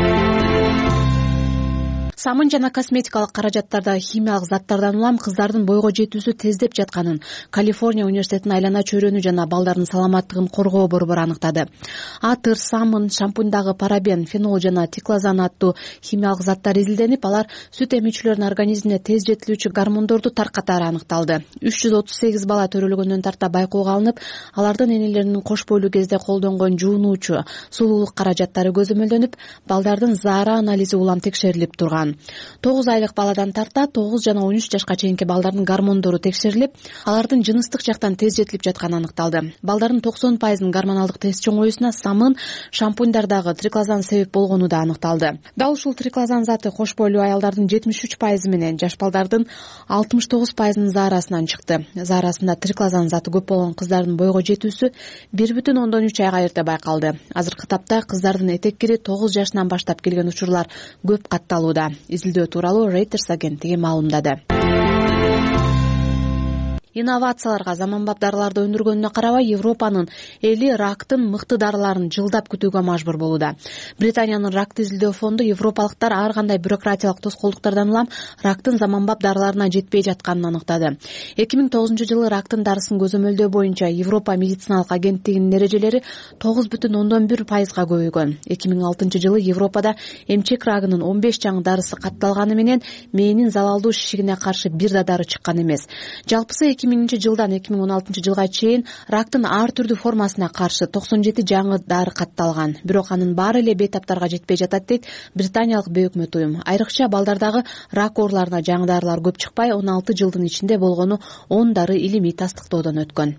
Самын жана косметикалык каражаттарда химиялык заттардан улам кыздардын бойго жетүүсү тездеп жатканын Калифорния университетинин айлана чөйрөнү жана балдардын саламаттыгын коргоо борбору аныктады. Атыр, самын, шампуньдагы парабен, фенол жана тиклозан аттуу химиялык заттар изилденип, алар сүт эмүүчүлөрдүн организмине тез жетилүүчү гормондорду таркатары аныкталды. үч жүз отуз сегиз бала төрөлгөндөн тарта байкоого алынып, алардын энелеринин кош бойлуу кезде колдонгон жуунуучу, сулуулук каражаттары көзөмөлдөнүп, балдардын заара анализи улам текшерилип турган. тогуз айлык баладан тарта тогуз жана он үч жашка чейинки балдардын гормондору текшерилип, алардын жыныстык жактан тез жетилип жатканы аныкталды. Балдардын токсон пайызынын гормоналдык тест чоңоюусуна самын, шампуньдардагы триклозан себеп болгону да аныкталды. Дал ушул триклозан заты кош бойлуу аялдардын жетимиш үч пайызы менен жаш балдардын алтымыш тогуз пайызынын заарасынан чыкты. Заарасында триклозан заты көп болгон кыздардын бойго жетүүсү бир бүтүн ондон үч айга эрте байкалды. Азыркы тапта кыздардын этек кири тогуз жашынан баштап келген учурлар көп катталууда. Изилдөө тууралуу Reuters агенттиги маалымдады. инновацияларга, заманбап дарыларды өндүргөнүнө карабай Европанын эли рактын мыкты дарыларын жылдап күтүүгө мажбур болууда. Британиянын ракты изилдөө фонду европалыктар ар кандай бюрократиялык тоскоолдуктардан улам рактын заманбап дарыларына жетпей жатканын аныктады. эки миң тогузунчу жылы рактын дарысын көзөмөлдөө боюнча Европа медициналык агенттигинин эрежелери тогуз бүтүн ондон бир пайызга көбөйгөн. эки миң алтынчы жылы Европада эмчек рагынын он беш жаңы дарысы катталганы менен мээнин залалдуу шишигине каршы бир да дары чыккан эмес. Жалпысы эки миңинчи жылдан эки миң он алтынчы жылга чейин рактын ар түрдүү формасына каршы токсон жети жаңы дары катталган. Бирок анын баары эле бейтаптарга жетпей жатат дейт британиялык бейөкмөт уюм. Айрыкча балдардагы рак ооруларына жаңы дарылар көп чыкпай, он алты жылдын ичинде болгону он дары илимий тастыктоодон өткөн.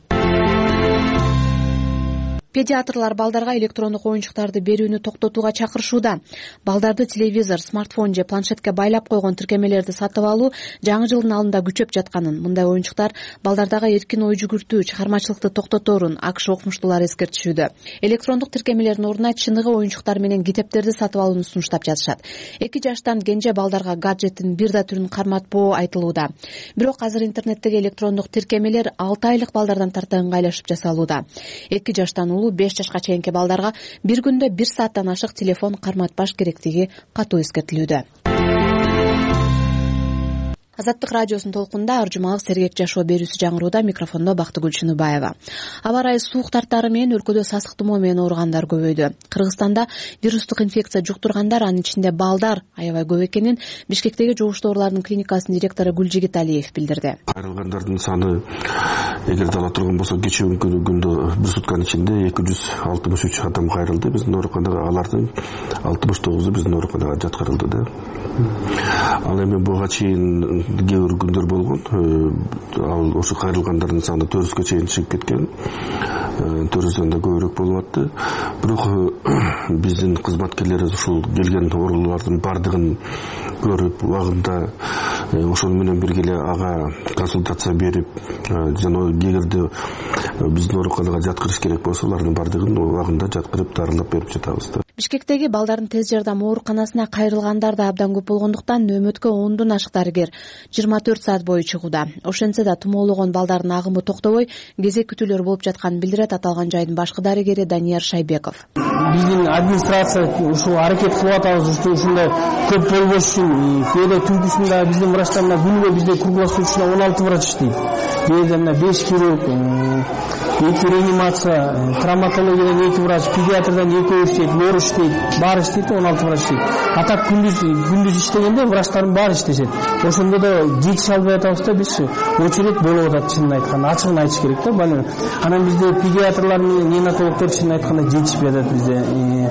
Педиатрлар балдарга электрондук оюнчуктарды берүүнү токтотууга чакырышууда. Балдарды телевизор, смартфон же планшетке байлап койгон тиркемелерди сатып алуу жаңы жылдын алдында күчөп жатканын, мындай оюнчуктар балдардагы эркин ой жүгүртүү, чыгармачылыкты токтоторун АКШ окумуштуулары эскертишүүдө. Электрондук тиркемелердин ордуна чыныгы оюнчуктар менен китептерди сатып алууну сунуштап жатышат. эки жаштан кенже балдарга гаджеттин бир да түрүн карматпоо айтылууда. Бирок азыр интернеттеги электрондук тиркемелер алты айлык балдардан тарта ыңгайлашып жасалууда. эки жаштан улуу беш жашка чейинки балдарга бир күндө бир сааттан ашык телефон карматпаш керектиги катуу эскертилүүдө. Азаттык радиосунун толкунда ар жумалык сергек жашоо берүүсү жаңырууда. Микрофондо Бактыгүл Чыныбаева. Аба ырайы суук тартары менен өлкөдө сасык тумоо менен ооругандар көбөйдү. Кыргызстанда вирустук инфекция жуктургандар, анын ичинде балдар аябай көп экенин Бишкектеги жугуштуу оорулардын клиникасынын директору Гүлжигит Алиев билдирди. Кайрылгандардын саны эгерде ала турган болсо кечээ күндө бир сутканын ичинде эки жүз алтымыш үч адам кайрылды. Биздин ооруканага алардын алтымыш тогузу биздин ооруканага жаткырылды да. Ал эми буга чейин кээ бир күндөр болгон. Ал ошо кайрылгандардын саны төрт жүзгө чейин чыгып кеткен. төрт жүздөн да көбүрөөк болуп атты. Бирок биздин кызматкерлер ушул келген оорулардын бардыгын көрүп, убагында ошол менен бирге эле ага консультация берип, жана эгерде биздин ооруканага жаткырыш керек болсо, алардын бардыгын убагында жаткырып, дарылап берип жатабыз да. Бишкектеги балдардын тез жардам ооруканасына кайрылгандар да абдан көп болгондуктан нөөмөткө ондон ашык дарыгер жыйырма төрт саат бою чыгууда. Ошентсе да тумоологон балдардын агымы токтобой, кезек күтүүлөр болуп жатканын билдирет аталган жайдын башкы дарыгери Данияр Шайбеков. Биздин администрация ушул аракет кылып атабыз, ушундай көп болбош үчүн. Кээде түнкүсүндө биздин врачтарына күнүгө бизде круглосуточно он алты врач иштейт. Кээде мына беш хирург, эки реанимация, травматологиядан эки врач, педиатрдан экөө иштейт, лор иштейт, баары иштейт, он алты врач иштейт. А так күндүз күндүз иштегенде врачтардын баары иштешет. Ошондо да жетише албай атабыз да, биз очередь болуп атат, чынын айтканда, ачыгын айтыш керек да. Бала анан бизде педиатрлар менен неонатологдор чынын айтканда жетишпей атат бизде.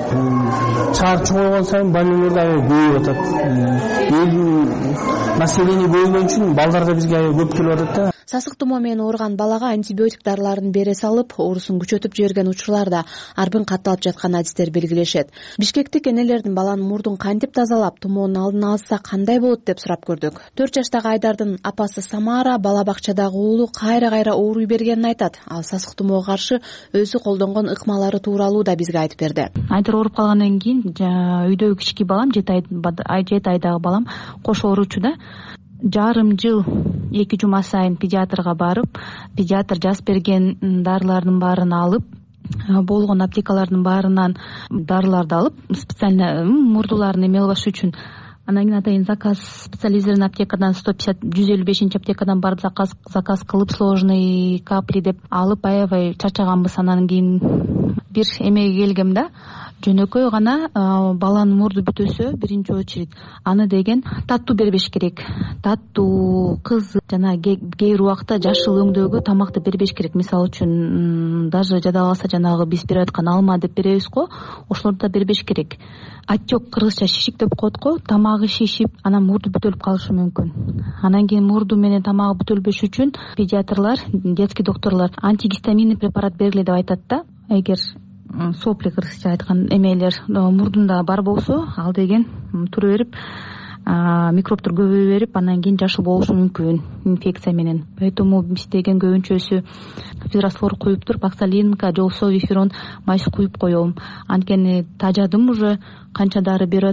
Чаар чоңойгон сайын больнийлер да көбөйүп атат. Элдин население көбөйгөн үчүн балдар да бизге көп келип атат да. Сасык тумоо менен ооруган балага антибиотик дарыларын бере салып, оорусун күчөтүп жиберген учурларда арбын катталып жаткан адистер белгилешет. Бишкектик энелердин баланын мурдун кантип тазалап, тумоонун алдын алса кандай болот деп сурап көрдүк. төрт жаштагы Айдардын апасы Самара бала бакчадагы уулу кайра-кайра ооруй бергенин айтат. Ал сасык тумоого каршы өзү колдонгон ыкмалары тууралуу да бизге айтып берди. Айдар ооруп калгандан кийин үйдөгү кички балам, жети айдагы балам кошо ооручу да. Жарым жыл эки жума сайын педиатрга барып, педиатр жазып берген дарылардын баарын алып, болгон аптекалардын баарынан дарыларды алып, специально мурдуларын эме албаш үчүн анан кийин атайын заказ специализированный аптекадан сто пятьдесят жүз элүү бешинчи аптекадан барып заказ заказ кылып сложный капли деп алып аябай чарчаганбыз. Анан кийин бир эмеге келгем да, жөнөкөй гана баланын мурду бүтөсө биринчи очередь аны деген таттуу бербеш керек. Таттуу, кыз жана кээ бир убакта жашыл өңдөгү тамакты бербеш керек. Мисалы үчүн даже жада калса жанагы биз берип аткан алма деп беребиз го, ошолорду да бербеш керек. Отек, кыргызча шишик деп коет го, тамагы шишип, анан мурду бүтөлүп калышы мүмкүн. Анан кийин мурду менен тамагы бүтөлбөш үчүн педиатрлар, детский докторлор антигистаминный препарат бергиле деп айтат да. Эгер сопли кыргызча айткан эмелер мурдунда бар болсо, ал деген тура берип микробтор көбөйө берип, анан кийин жашыл болушу мүмкүн инфекция менен. Поэтому биз деген көбүнчөсү физраствор куюп туруп, оксалинка же болбосо виферон майс куюп коем. Анткени тажадым уже канча дары берип атып,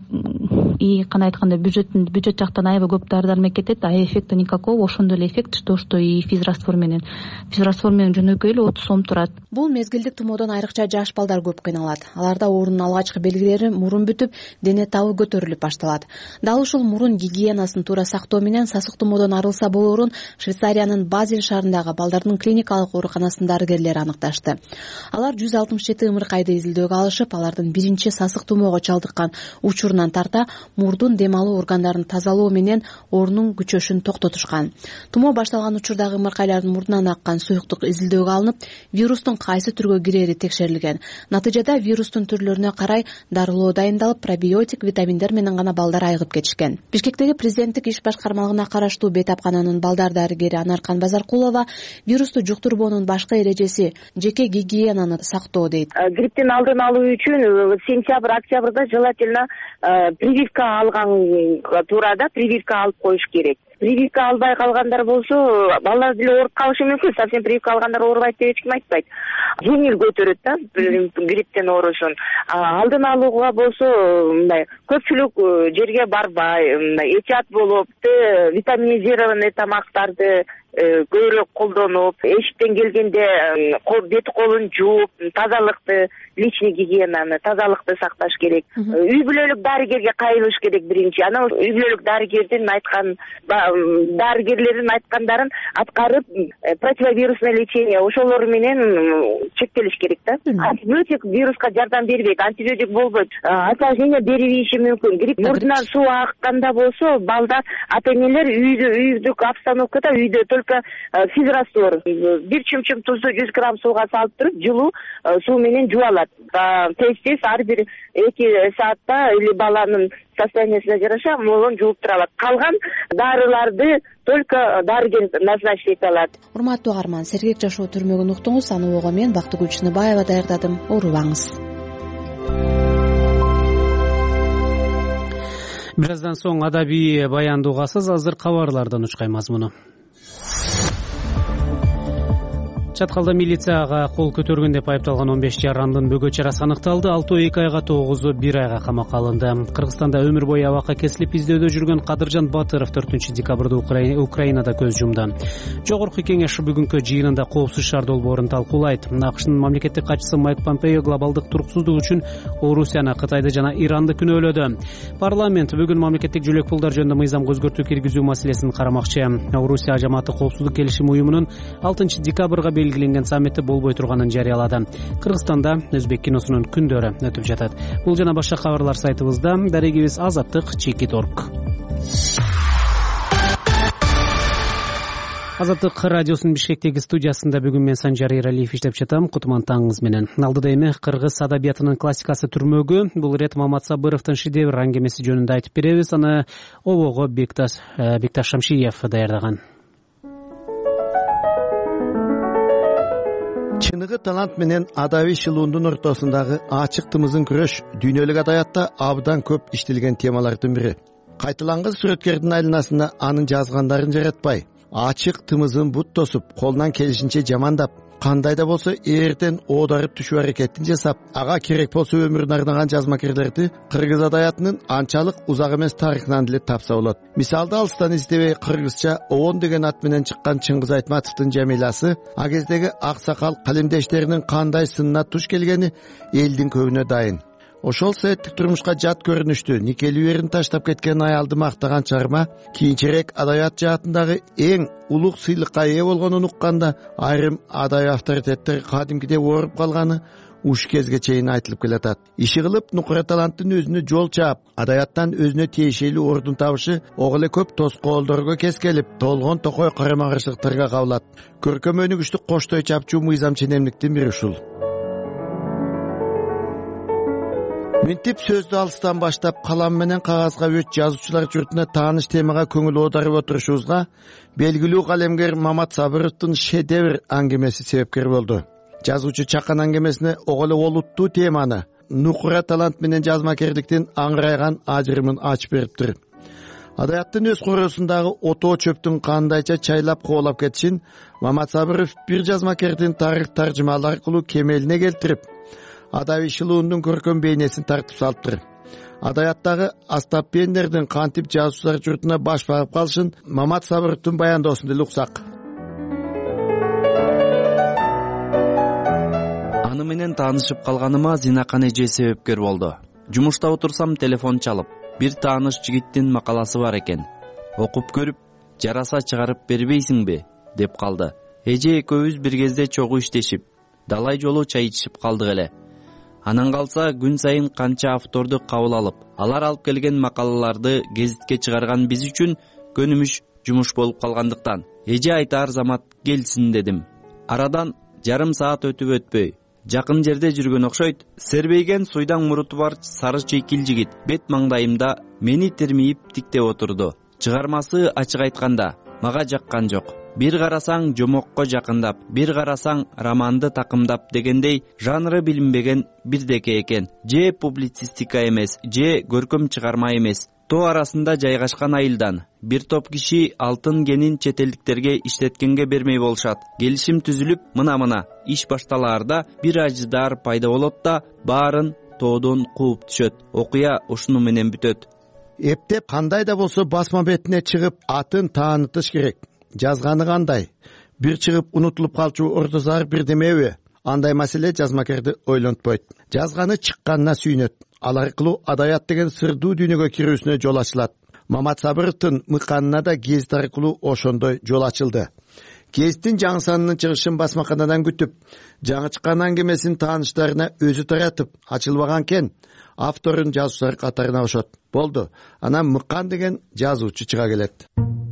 и кандай айтканда бюджеттин бюджет жактан аябай көп дары дармек кетет, а эффекта никакого. Ошондой эле эффект то что и физраствор менен физраствор менен жөнөкөй эле отуз сом турат. Бул мезгилдик тумоодон айрыкча жаш балдар көп кыйналат. Аларда оорунун алгачкы белгилери мурун бүтүп, дене табы көтөрүлүп башталат. Дал ушул мурун гигиенасын туура сактоо менен сасык тумоодон арылса болорун Швейцариянын Базель шаарындагы балдардын клиникалык ооруканасынын дарыгерлери аныкташты. Алар жүз алтымыш жети ымыркайды изилдөөгө алышып, алардын биринчи сасык тумоого чалдыккан учурунан тарта мурдун дем алуу органдарын тазалоо менен оорунун күчөшүн токтотушкан. Тумоо башталган учурдагы ымыркайлардын мурдунан аккан суюктук изилдөөгө алынып, вирустун кайсы түргө кирери текшерилген. Натыйжада вирустун түрлөрүнө карай дарылоо дайындалып, пробиотик, витаминдер менен гана балдар айыгып кетишкен. Бишкектеги президенттик иш башкармалыгына караштуу бейтапкананын балдар дарыгери Анаркан Базаркулова вирусту жуктурбоонун башкы эрежеси жеке гигиенаны сактоо дейт. Грипптин алдын алуу үчүн сентябрь, октябрда желательно прививка алган туурада прививка алып коюш керек. Прививка албай калгандар болсо, балдар деле ооруп калышы мүмкүн. Совсем прививка алгандар оорубайт деп эч ким айтпайт. Жеңил көтөрөт да грипптен оорушун. Алдын алууга болсо, мындай көпчүлүк жерге барбай, мындай этият болуп, витаминизированный тамактарды көбүрөөк колдонуп, эшиктен келгенде бет колун жууп, тазалыкты, личный гигиенаны, тазалыкты сакташ керек. Үй бүлөлүк дарыгерге кайрылыш керек биринчи. Анан үй бүлөлүк дарыгердин айткан дарыгерлердин айткандарын аткарып, противовирусное лечение ошолор менен чектелиш керек да. Антибиотик вируска жардам бербейт, антибиотик болбойт. Осложнение бериши мүмкүн. Грипп мурдунан суу акканда болсо, балдар, ата-энелер үйдө, үйдүк обстановкада, үйдө только физраствор бир чумчум тузду жүз грамм сууга салып туруп, жылуу суу менен жуалат. Тез-тез ар бир эки саатта или баланын состояниясына жараша молун жууп тура алат. Калган дарыларды только дарыгер назначить ете алат. Урматтуу угарман, сергек жашоо түрмөгүн уктуңуз. Аны ого мен Бактыгүл Чыныбаева даярдадым. Оорубаңыз. Бир аздан соң адабий баянды угасыз, азыр кабарлардан учкай мазмуну. Чаткалда милицияга кол көтөргөн деп айыпталган он беш жарандын бөгө чарасы аныкталды. Алтоо эки айга, тогузу бир айга камакка алынды. Кыргызстанда өмүр бою абакка кесилип издөөдө жүргөн Кадыржан Батыров төртүнчү декабрда Украинада көз жумду. Жогорку кеңеш бүгүнкү жыйынында коопсуз шаар долбоорун талкуулайт. АКШнын мамлекеттик катчысы Майк Помпео глобалдык туруксуздук үчүн Орусияны, Кытайды жана Иранды күнөөлөдү. Парламент бүгүн мамлекеттик жөлөк пулдар жөнүндө мыйзамга өзгөртүү киргизүү маселесин карамакчы. Орусия жамааттык коопсуздук келишими уюмунун алтынчы декабрга белгиленген саммитте болбой турганын жарыялады. Кыргызстанда өзбек киносунун күндөрү өтүп жатат. Бул жана башка кабарлар сайтыбызда. Дарегибиз азаттык чекит точка орг. Азаттык радиосунун Бишкектеги студиясында бүгүн мен Санжар Эралиев иштеп жатам. Кутман таңыңыз менен. Алдыда эми кыргыз адабиятынын классикасы түрмөгү. Бул ирет Мамат Сабыровдун шедевр аңгемеси жөнүндө айтып беребиз. Аны обого Бекташ Бекташ Шамшиев даярдаган. Чыныгы талант менен адабий шылуундун ортосундагы ачык тымызын күрөш дүйнөлүк адаятта абдан көп иштелген темалардын бири. Кайталангыс сүрөткердин айланасында анын жазгандарын жаратпай, ачык тымызын бут тосуп, колунан келишинче жамандап, кандай да болсо эртен оодарып түшүү аракетин жасап, ага керек болсо өмүрүн арнаган жазмакерлерди кыргыз адаятынын анчалык узак эмес тарыхынан деле тапса болот. Мисалды алыстан издебей кыргызча Оон деген ат менен чыккан Чыңгыз Айтматовдун Жамиласы, а кездеги аксакал калемдештеринин кандай сынына туш келгени элдин көбүнө дайын. Ошол сеттик турмушка жат көрүнүштү, никелүү эрин таштап кеткен аялды мактаган чыгарма кийинчерээк адабият жаатындагы эң улук сыйлыкка ээ болгонун укканда айрым адабий авторитеттер кадимкидей ооруп калганы уш кезге чейин айтылып келатат. Иши кылып нукура таланттын өзүнө жол чаап, адабияттан өзүнө тиешелүү ордун табышы ого эле көп тоскоолдорго кескелип, толгон токой карама-каршылыктарга кабылат. Көркөм өнүгүштү коштой чапчу мыйзам ченемдиктин бири ушул. Минтип сөздү алыстан баштап калам менен кагазга өт жазуучулар журтуна тааныш темага көңүл оодарып отурушубузга белгилүү калемгер Мамат Сабыровдун шедевр аңгемеси себепкер болду. Жазуучу чакан аңгемесине ого эле олуттуу теманы, нукура талант менен жазмакерликтин аңырайган ажырымын ачып бериптир. Адабияттын өз коросундагы отоо чөптүн кандайча чайлап коолап кетишин Мамат Сабыров бир жазмакердин тарых таржымалары аркылуу кемелине келтирип, Адаби Шылуундун көркөм бейнесин тартып салыптыр. Адаяттагы Астап Бендердин кантип жазуучулар журтуна баш багып калышын Мамат Сабыровдун баяндоосунда эле уксак. Аны менен таанышып калганыма Зинакан эже себепкер болду. Жумушта отурсам телефон чалып, бир тааныш жигиттин макаласы бар экен. Окуп көрүп, жараса чыгарып бербейсиңби деп калды. Эже экөөбүз бир кезде чогуу иштешип, далай жолу чай ичишип калдык эле. Анан калса күн сайын канча авторду кабыл алып, алар алып келген макалаларды гезитке чыгарган биз үчүн көнүмүш жумуш болуп калгандыктан эже айтаар замат келсин дедим. Арадан жарым саат өтүп өтпөй, жакын жерде жүргөн окшойт. Сербейген суйдаң муруту бар сары чейкил жигит бет маңдайымда мени термейип тиктеп отурду. Чыгармасы ачык айтканда мага жаккан жок. Бир карасаң жомокко жакындап, бир карасаң романды такымдап дегендей жанры билинбеген бирдеке экен. Же публицистика эмес, же көркөм чыгарма эмес. Тоо арасында жайгашкан айылдан бир топ киши алтын кенин чет элдиктерге иштеткенге бермей болушат. Келишим түзүлүп, мына-мына иш башталаарда бир ажыдар пайда болот да баарын тоодон кууп түшөт. Окуя ушуну менен бүтөт. Эптеп кандай да болсо басма бетине чыгып атын таанытыш керек. Жазганы кандай? Бир чыгып унутулуп калчу ордозар бирдемеби? Андай маселе жазмакерди ойлонтпойт. Жазганы чыкканына сүйүнөт. Ал аркылуу адаят деген сырдуу дүйнөгө кирүүсүнө жол ачылат. Мамат Сабыровдун мыканына да гезит аркылуу ошондой жол ачылды. Гезиттин жаңы санынын чыгышын басмаканадан күтүп, жаңы чыккан аңгемесин тааныштарына өзү таратып, ачылбаган кен авторун жазуучулар катарына кошот. Болду. Анан Мыкан деген жазуучу чыга келет.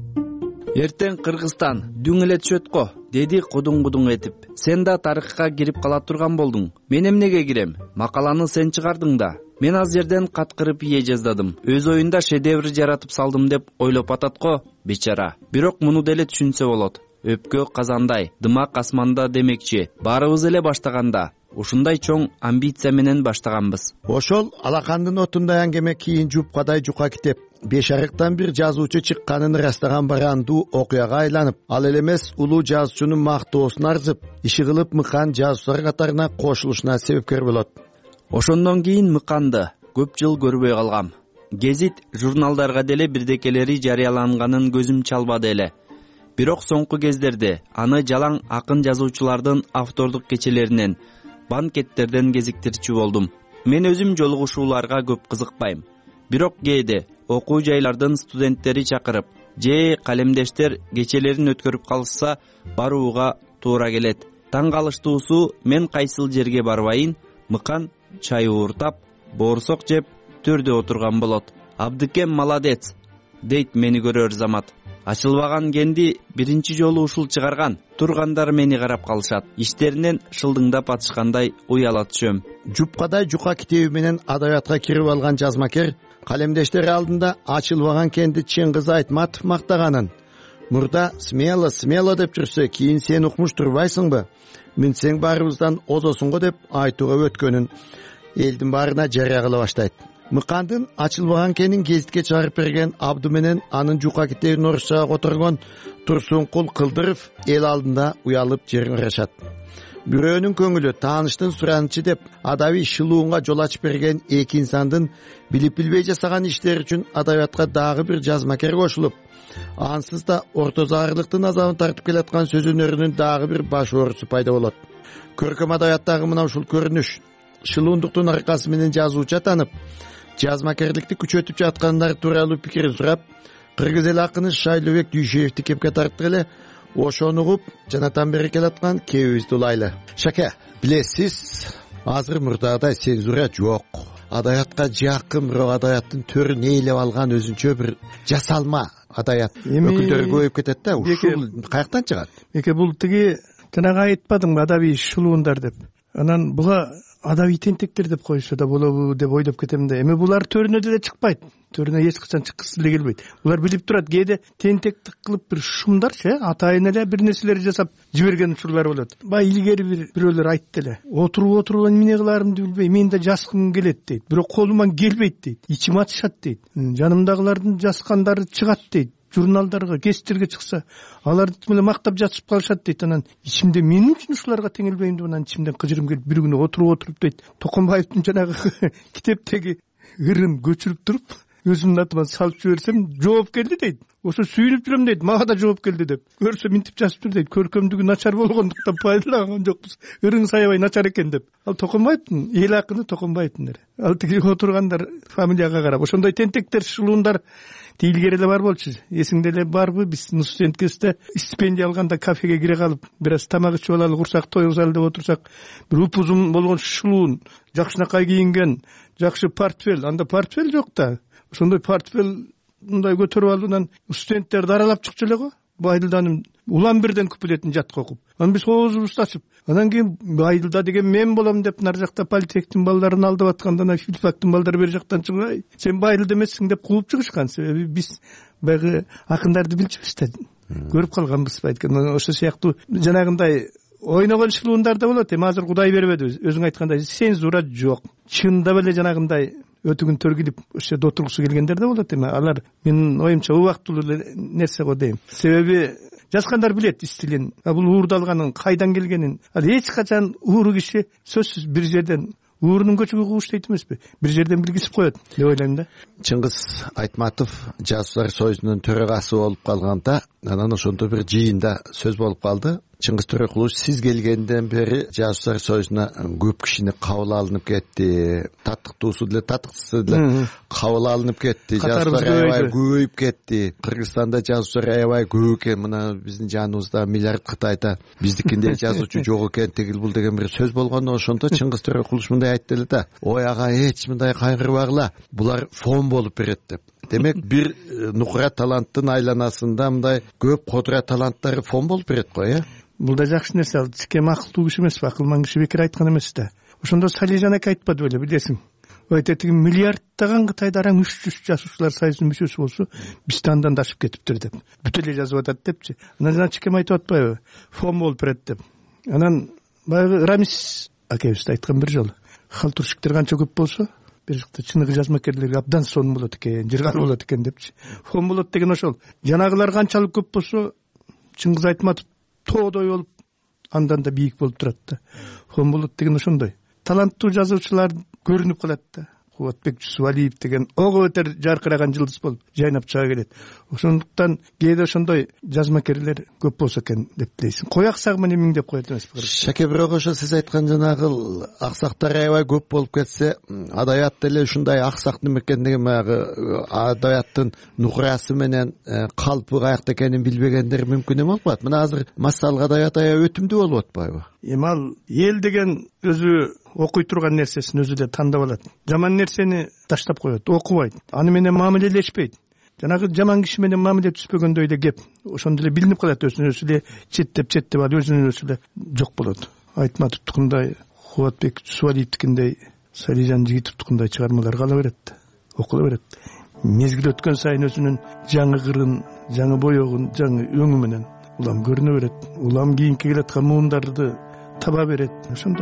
Эртең Кыргызстан дүң эле түшөт го, деди кудуң-кудуң этип. Сен да тарыхка кирип кала турган болдуң. Мен эмнеге кирем? Макаланы сен чыгардың да. Мен аз жерден каткырып ие жаздадым. Өз оюнда шедевр жаратып салдым деп ойлоп атат го, бечара. Бирок муну деле түшүнсө болот. Өпкө казандай, дымак асманда демекчи. Баарыбыз эле баштаганда ушундай чоң амбиция менен баштаганбыз. Ошол алакандын отундай аңгеме кийин жупкадай жука китеп, беш арыктан бир жазуучу чыкканын ырастаган барандуу окуяга айланып, ал эле эмес улуу жазуучунун мактоосун арзып, иши кылып Мыкан жазуучулар катарына кошулушуна себепкер болот. Ошондон кийин Мыканды көп жыл көрбөй калгам. Гезит журналдарга деле бирдекелери жарыяланганын көзүм чалбады эле. Бирок соңку кездерде аны жалаң акын жазуучулардын автордук кечелеринен, банкеттерден кезиктирчү болдум. Мен өзүм жолугушууларга көп кызыкпайм. Бирок кээде окуу жайлардын студенттери чакырып, же калемдештер кечелерин өткөрүп калышса, барууга туура келет. Таң калыштуусу, мен кайсыл жерге барбайын, Мыкан чай ууртап, боорсок жеп, төрдө отурган болот. Абдыкем молодец, дейт мени көрөр замат. Ачылбаган кенди биринчи жолу ушул чыгарган. Тургандар мени карап калышат. Иштеринен шылдыңдап атышкандай уяла түшөм. Жупкадай жука китеби менен адаятка кирип алган жазмакер калемдештери алдында ачылбаган кенди Чыңгыз Айтматов мактаганын. Мурда смело, смело деп жүрсө, кийин сен укмуш турбайсыңбы? Минсең баарыбыздан озосуңго деп айтууга өткөнүн элдин баарына жарыя кыла баштайт. Мыкандын ачылбаган кенин гезитке чыгарып берген Абду менен анын жука китебин орусчага которгон Турсункул Кылдыров эл алдында уялып жерин ырашат. Бирөөнүн көңүлү тааныштын суранычы деп адаби Шылуунга жол ачып берген эки инсандын билип билбей жасаган иштери үчүн адабиятка дагы бир жазмакер кошулуп, ансыз да ортозаарлыктын азабын тартып келаткан сөз өнөрүнүн дагы бир баш оорусу пайда болот. Көркөм адабияттагы мына ушул көрүнүш шылуундуктун аркасы менен жазуучу атанып, жазмакерликти күчөтүп жаткандар тууралуу пикирин сурап, кыргыз эл акыны Шайлообек Дүйшеевди кепке тарттык эле. Ошону угуп, жанатан бери келаткан кебибизди улайлы. Шаке, билесиз, азыр мурдагыдай цензура жок. Адаятка жакын, бирок адаяттын төрүн ээлеп алган өзүнчө бир жасалма адаят өкүлдөрү көбөйүп кетет да. Ушул каяктан чыгат? Эке бул тиги жанагы айтпадыңбы адаби шылуундар деп. Анан буга адаби тентектер деп койсо да болобу деп ойлоп кетем да. Эми булар төрүнө деле чыкпайт. Төрүнө эч качан чыккысы деле келбейт. Булар билип турат, кээде тентектик кылып бир шумдарчы, атайын эле бир нерселер жасап жиберген учурлар болот. Бай илгери бир бирөөлөр айтты эле. Отуруп отуруп эмне кылаарымды билбей, мен да жазгым келет дейт. Бирок колуман келбейт дейт. Ичим атышат дейт. Жанымдагылардын жазгандары чыгат дейт. журналдарга гезиттерге чыкса аларды тим эле мактап жатышып калышат дейт. Анан ичимде мен үчүн ушуларга теңелбейм деп анан ичимден кыжырым келип бир күнү отуруп отуруп дейт Токомбаевдин жанагы китептеги ырын көчүрүп туруп өзүмдүн атыма салып жиберсем жооп келди дейт. Ошо сүйүнүп жүрөм дейт, мага да жооп келди деп. Көрсө минтип жазыптыр дейт. Көркөмдүгү начар болгондуктан пайдалаган жокпуз. Ырың саябай начар экен деп. Ал Токомбаевдин эл акыны Токомбаевдин эле. Ал тиги отургандар фамилияга карап ошондой тентектер шылуундар тиилгери эле бар болчу. Эсиңде эле барбы? Биз студент кезде стипендия алганда кафеге кире калып, бир аз тамак ичип алалы, курсак тоюгузалы деп отурсак, бир упузун болгон шылуун, жакшынакай кийинген, жакшы портфель, анда портфель жок да. Ошондой портфель мындай көтөрүп алып анан студенттерди аралап чыкчу эле го. Байдылданын улам бирден куплетин жатка окуп. Анан биз оозубузду ачып, анан кийин Байдылда деген мен болом деп нар жакта политехтин балдарын алдап атканда анан филфактын балдары бери жактан чыгып, ай, сен Байдылда эмессиң деп кууп чыгышкан. Себеби биз баягы акындарды билчүбүз да, көрүп калганбыз байткан. Ошол сыяктуу жанагындай ойногон шылуундар да болот. Эми азыр Кудай бербеди. Өзүң айткандай цензура жок. Чындап эле жанагындай өтүгүн төргилип ошо жерде отургусу келгендер да болот. Эми алар менин оюмча убактылуу нерсе го дейм. Себеби жазгандар билет стилин, бул уурдалганын кайдан келгенин. Ал эч качан ууру киши сөзсүз бир жерден уурунун көчүгү кууш дейт эмеспи, бир жерден билгизип коет деп ойлойм да. Чыңгыз Айтматов жазуучулар союзунун төрагасы болуп калганда, анан ошондо бир жыйында сөз болуп калды. Чыңгыз Төрөкулович, сиз келгенден бери жазуучулар союзуна көп кишини кабыл алынып кетти. Татыктуусу деле, татыктуусу деле кабыл алынып кетти. Жазуучулар аябай көбөйүп кетти. Кыргызстанда жазуучулар аябай көп экен. Мына биздин жаныбызда миллиард Кытайда биздикинде жазуучу жок экен, тигил бул деген бир сөз болгондо ошондо Чыңгыз Төрөкулович мындай айтты эле да: "Ой ага, эч мындай кайгырбагыла. Булар фон болуп берет" деп. Демек, бир нукура таланттын айланасында мындай көп кодура таланттары фон болуп берет го, э? Бул да жакшы нерсе. Ал чикем акылдуу киши эмеспи, акылман киши бекер айткан эмес да. Ошондо Салижан ака айтпады беле, билесиң. Айтетиги миллиарддаган Кытайда араң үч жүз жазуучулар союзунун мүчөсү болсо, бизде андан да ашып кетиптир деп. Бүт эле жазып атат депчи. Анан жана чикем айтып атпайбы? Фон болуп берет деп. Анан баягы Рамис акебиз айткан бир жолу. Халтуршиктер канча көп болсо, бир жакта чыныгы жазмакерлерге абдан сон болот экен, жыргал болот экен депчи. Фон болот деген ошол. Жанагылар канчалык көп болсо, Чыңгыз Айтматов тоодой болуп, андан да бийик болуп турат да. Фон болот деген ошондой. Таланттуу жазуучулар көрүнүп калат да. Кубатбек Жусупалиев деген ого өтөр жаркыраган жылдыз болуп жайнап чыга келет. Ошондуктан кээде ошондой жазмакерлер көп болсо экен деп билесиң. Кой аксак менен миң деп коет эмеспи? Шаке, бирок ошо сиз айткан жанагы аксактар аябай көп болуп кетсе, адабият деле ушундай аксак неме экен деген баягы адабияттын нукурасы менен калпы каякта экенин билбегендер мүмкүн эме болуп калат. Мына азыр массалык адабият аябай өтүмдүү болуп атпайбы? Эми ал эл деген өзү окуй турган нерсесин өзү эле тандап алат. Жаман нерсени таштап коет, окубайт, аны менен мамилелешпейт. Жанагы жаман киши менен мамиле түзбөгөндөй эле кеп, ошондо эле билинип калат, өзүнө өзү эле четтеп четтеп ал өзүнө өзү эле жок болот. Айтматовдукундай, Кубатбек Жусупалиевдикиндей, Салижан Жигитовдукундай чыгармалар кала берет, окула берет. Мезгил өткөн сайын өзүнүн жаңы кырын, жаңы боёгун, жаңы өңү менен улам көрүнө берет. Улам кийинки келаткан муундарды таба берет. Ошондой.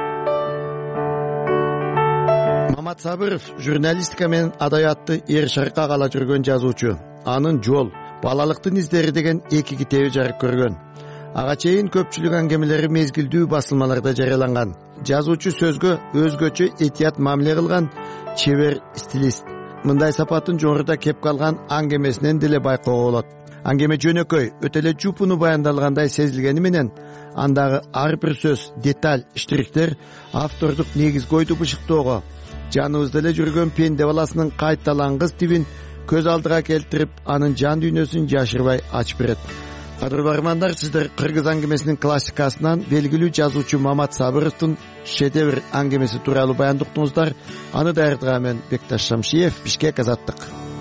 Мамат Сабыров журналистика менен адабиятты эр шаркка кала жүргөн жазуучу. Анын Жол, балалыктын издери деген эки китеби жарык көргөн. Ага чейин көпчүлүк аңгемелери мезгилдүү басылмаларда жарыяланган. Жазуучу сөзгө өзгөчө этият мамиле кылган чебер стилист. Мындай сапатын жогоруда кеп калган аңгемесинен деле байкоого болот. Аңгеме жөнөкөй, өтө эле жупуну баяндалгандай сезилгени менен, андагы ар бир сөз, деталь, штрихтер автордук негиз койду бышыктоого, жаныбызда эле жүргөн пенде баласынын кайталангыс тибин көз алдыга келтирип, анын жан дүйнөсүн жашырбай ачып берет. Кадырлуу бармандар, сиздер кыргыз аңгемесинин классикасынан белгилүү жазуучу Мамат Сабыровдун шедевр аңгемеси тууралуу баяндап уктуңуздар. Аны даярдаган мен Бекташ Шамшиев, Бишкек, Азаттык.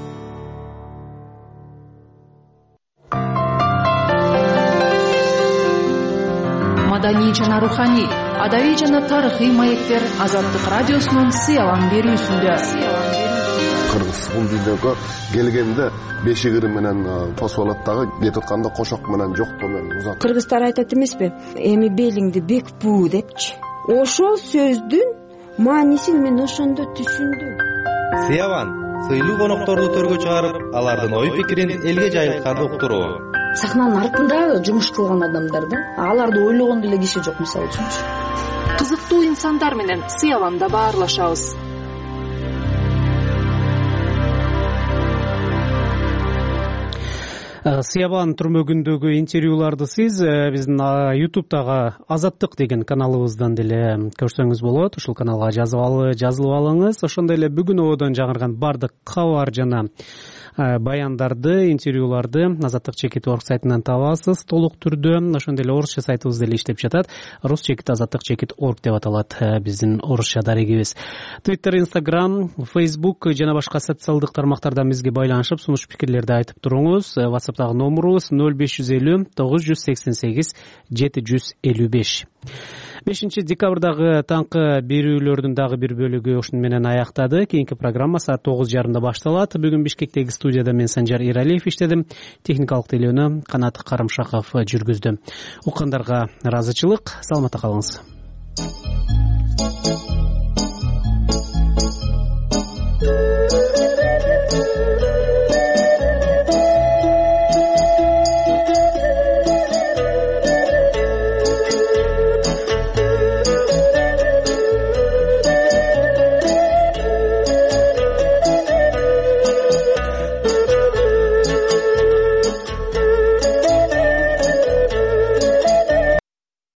Маданий жана руханий, адабий жана тарыхый маектер Азаттык радиосунун сыялан берүүсүндө. Кыргыз футболдогу келгенде бешик ыры менен тосуп алат дагы, кетип атканда кошок менен жоктоо менен узат. Кыргыздар айтат эмеспи? Эми белиңди бекпүү депчи. Ошол сөздүн маанисин мен ошондо түшүндүм. Сыяван сыйлуу конокторду төргө чыгарып, алардын ой пикирин элге жайылтканды уктуруу. Сахнанын артында жумуш кылган адамдар да, аларды ойлогон деле киши жок, мисалы үчүнчү. Кызыктуу инсандар менен сый аламда баарлашабыз. Сыябан түрмөгүндөгү интервьюларды сиз биздин ютубтагы Азаттык деген каналыбыздан деле көрсөңүз болот. Ушул каналга жазылып алыңыз. Ошондой эле бүгүн ободон жаңырган бардык кабар жана баяндарды, интервьюларды Азаттык чекит орг сайтынан табасыз толук түрдө. Ошондой эле орусча сайтыбыз деле иштеп жатат. Рус чекит азаттык чекит орг деп аталат биздин орусча дарегибиз. Twitter, Instagram, Facebook жана башка социалдык тармактардан бизге байланышып, сунуш пикирлерди айтып туруңуз. WhatsApp'тагы номерубуз ноль беш жүз элүү тогуз жүз сексен сегиз жети жүз элүү беш. бешинчи декабрдагы таңкы берүүлөрдүн дагы бир бөлүгү ушуну менен аяктады. Кийинки программа саат тогуз жарымда башталат. Бүгүн Бишкектеги студияда мен Санжар Иралиев иштедим. Техникалык тейлөөнү Канат Карымшаков жүргүздү. Уккандарга ыраазычылык, саламатта калыңыз.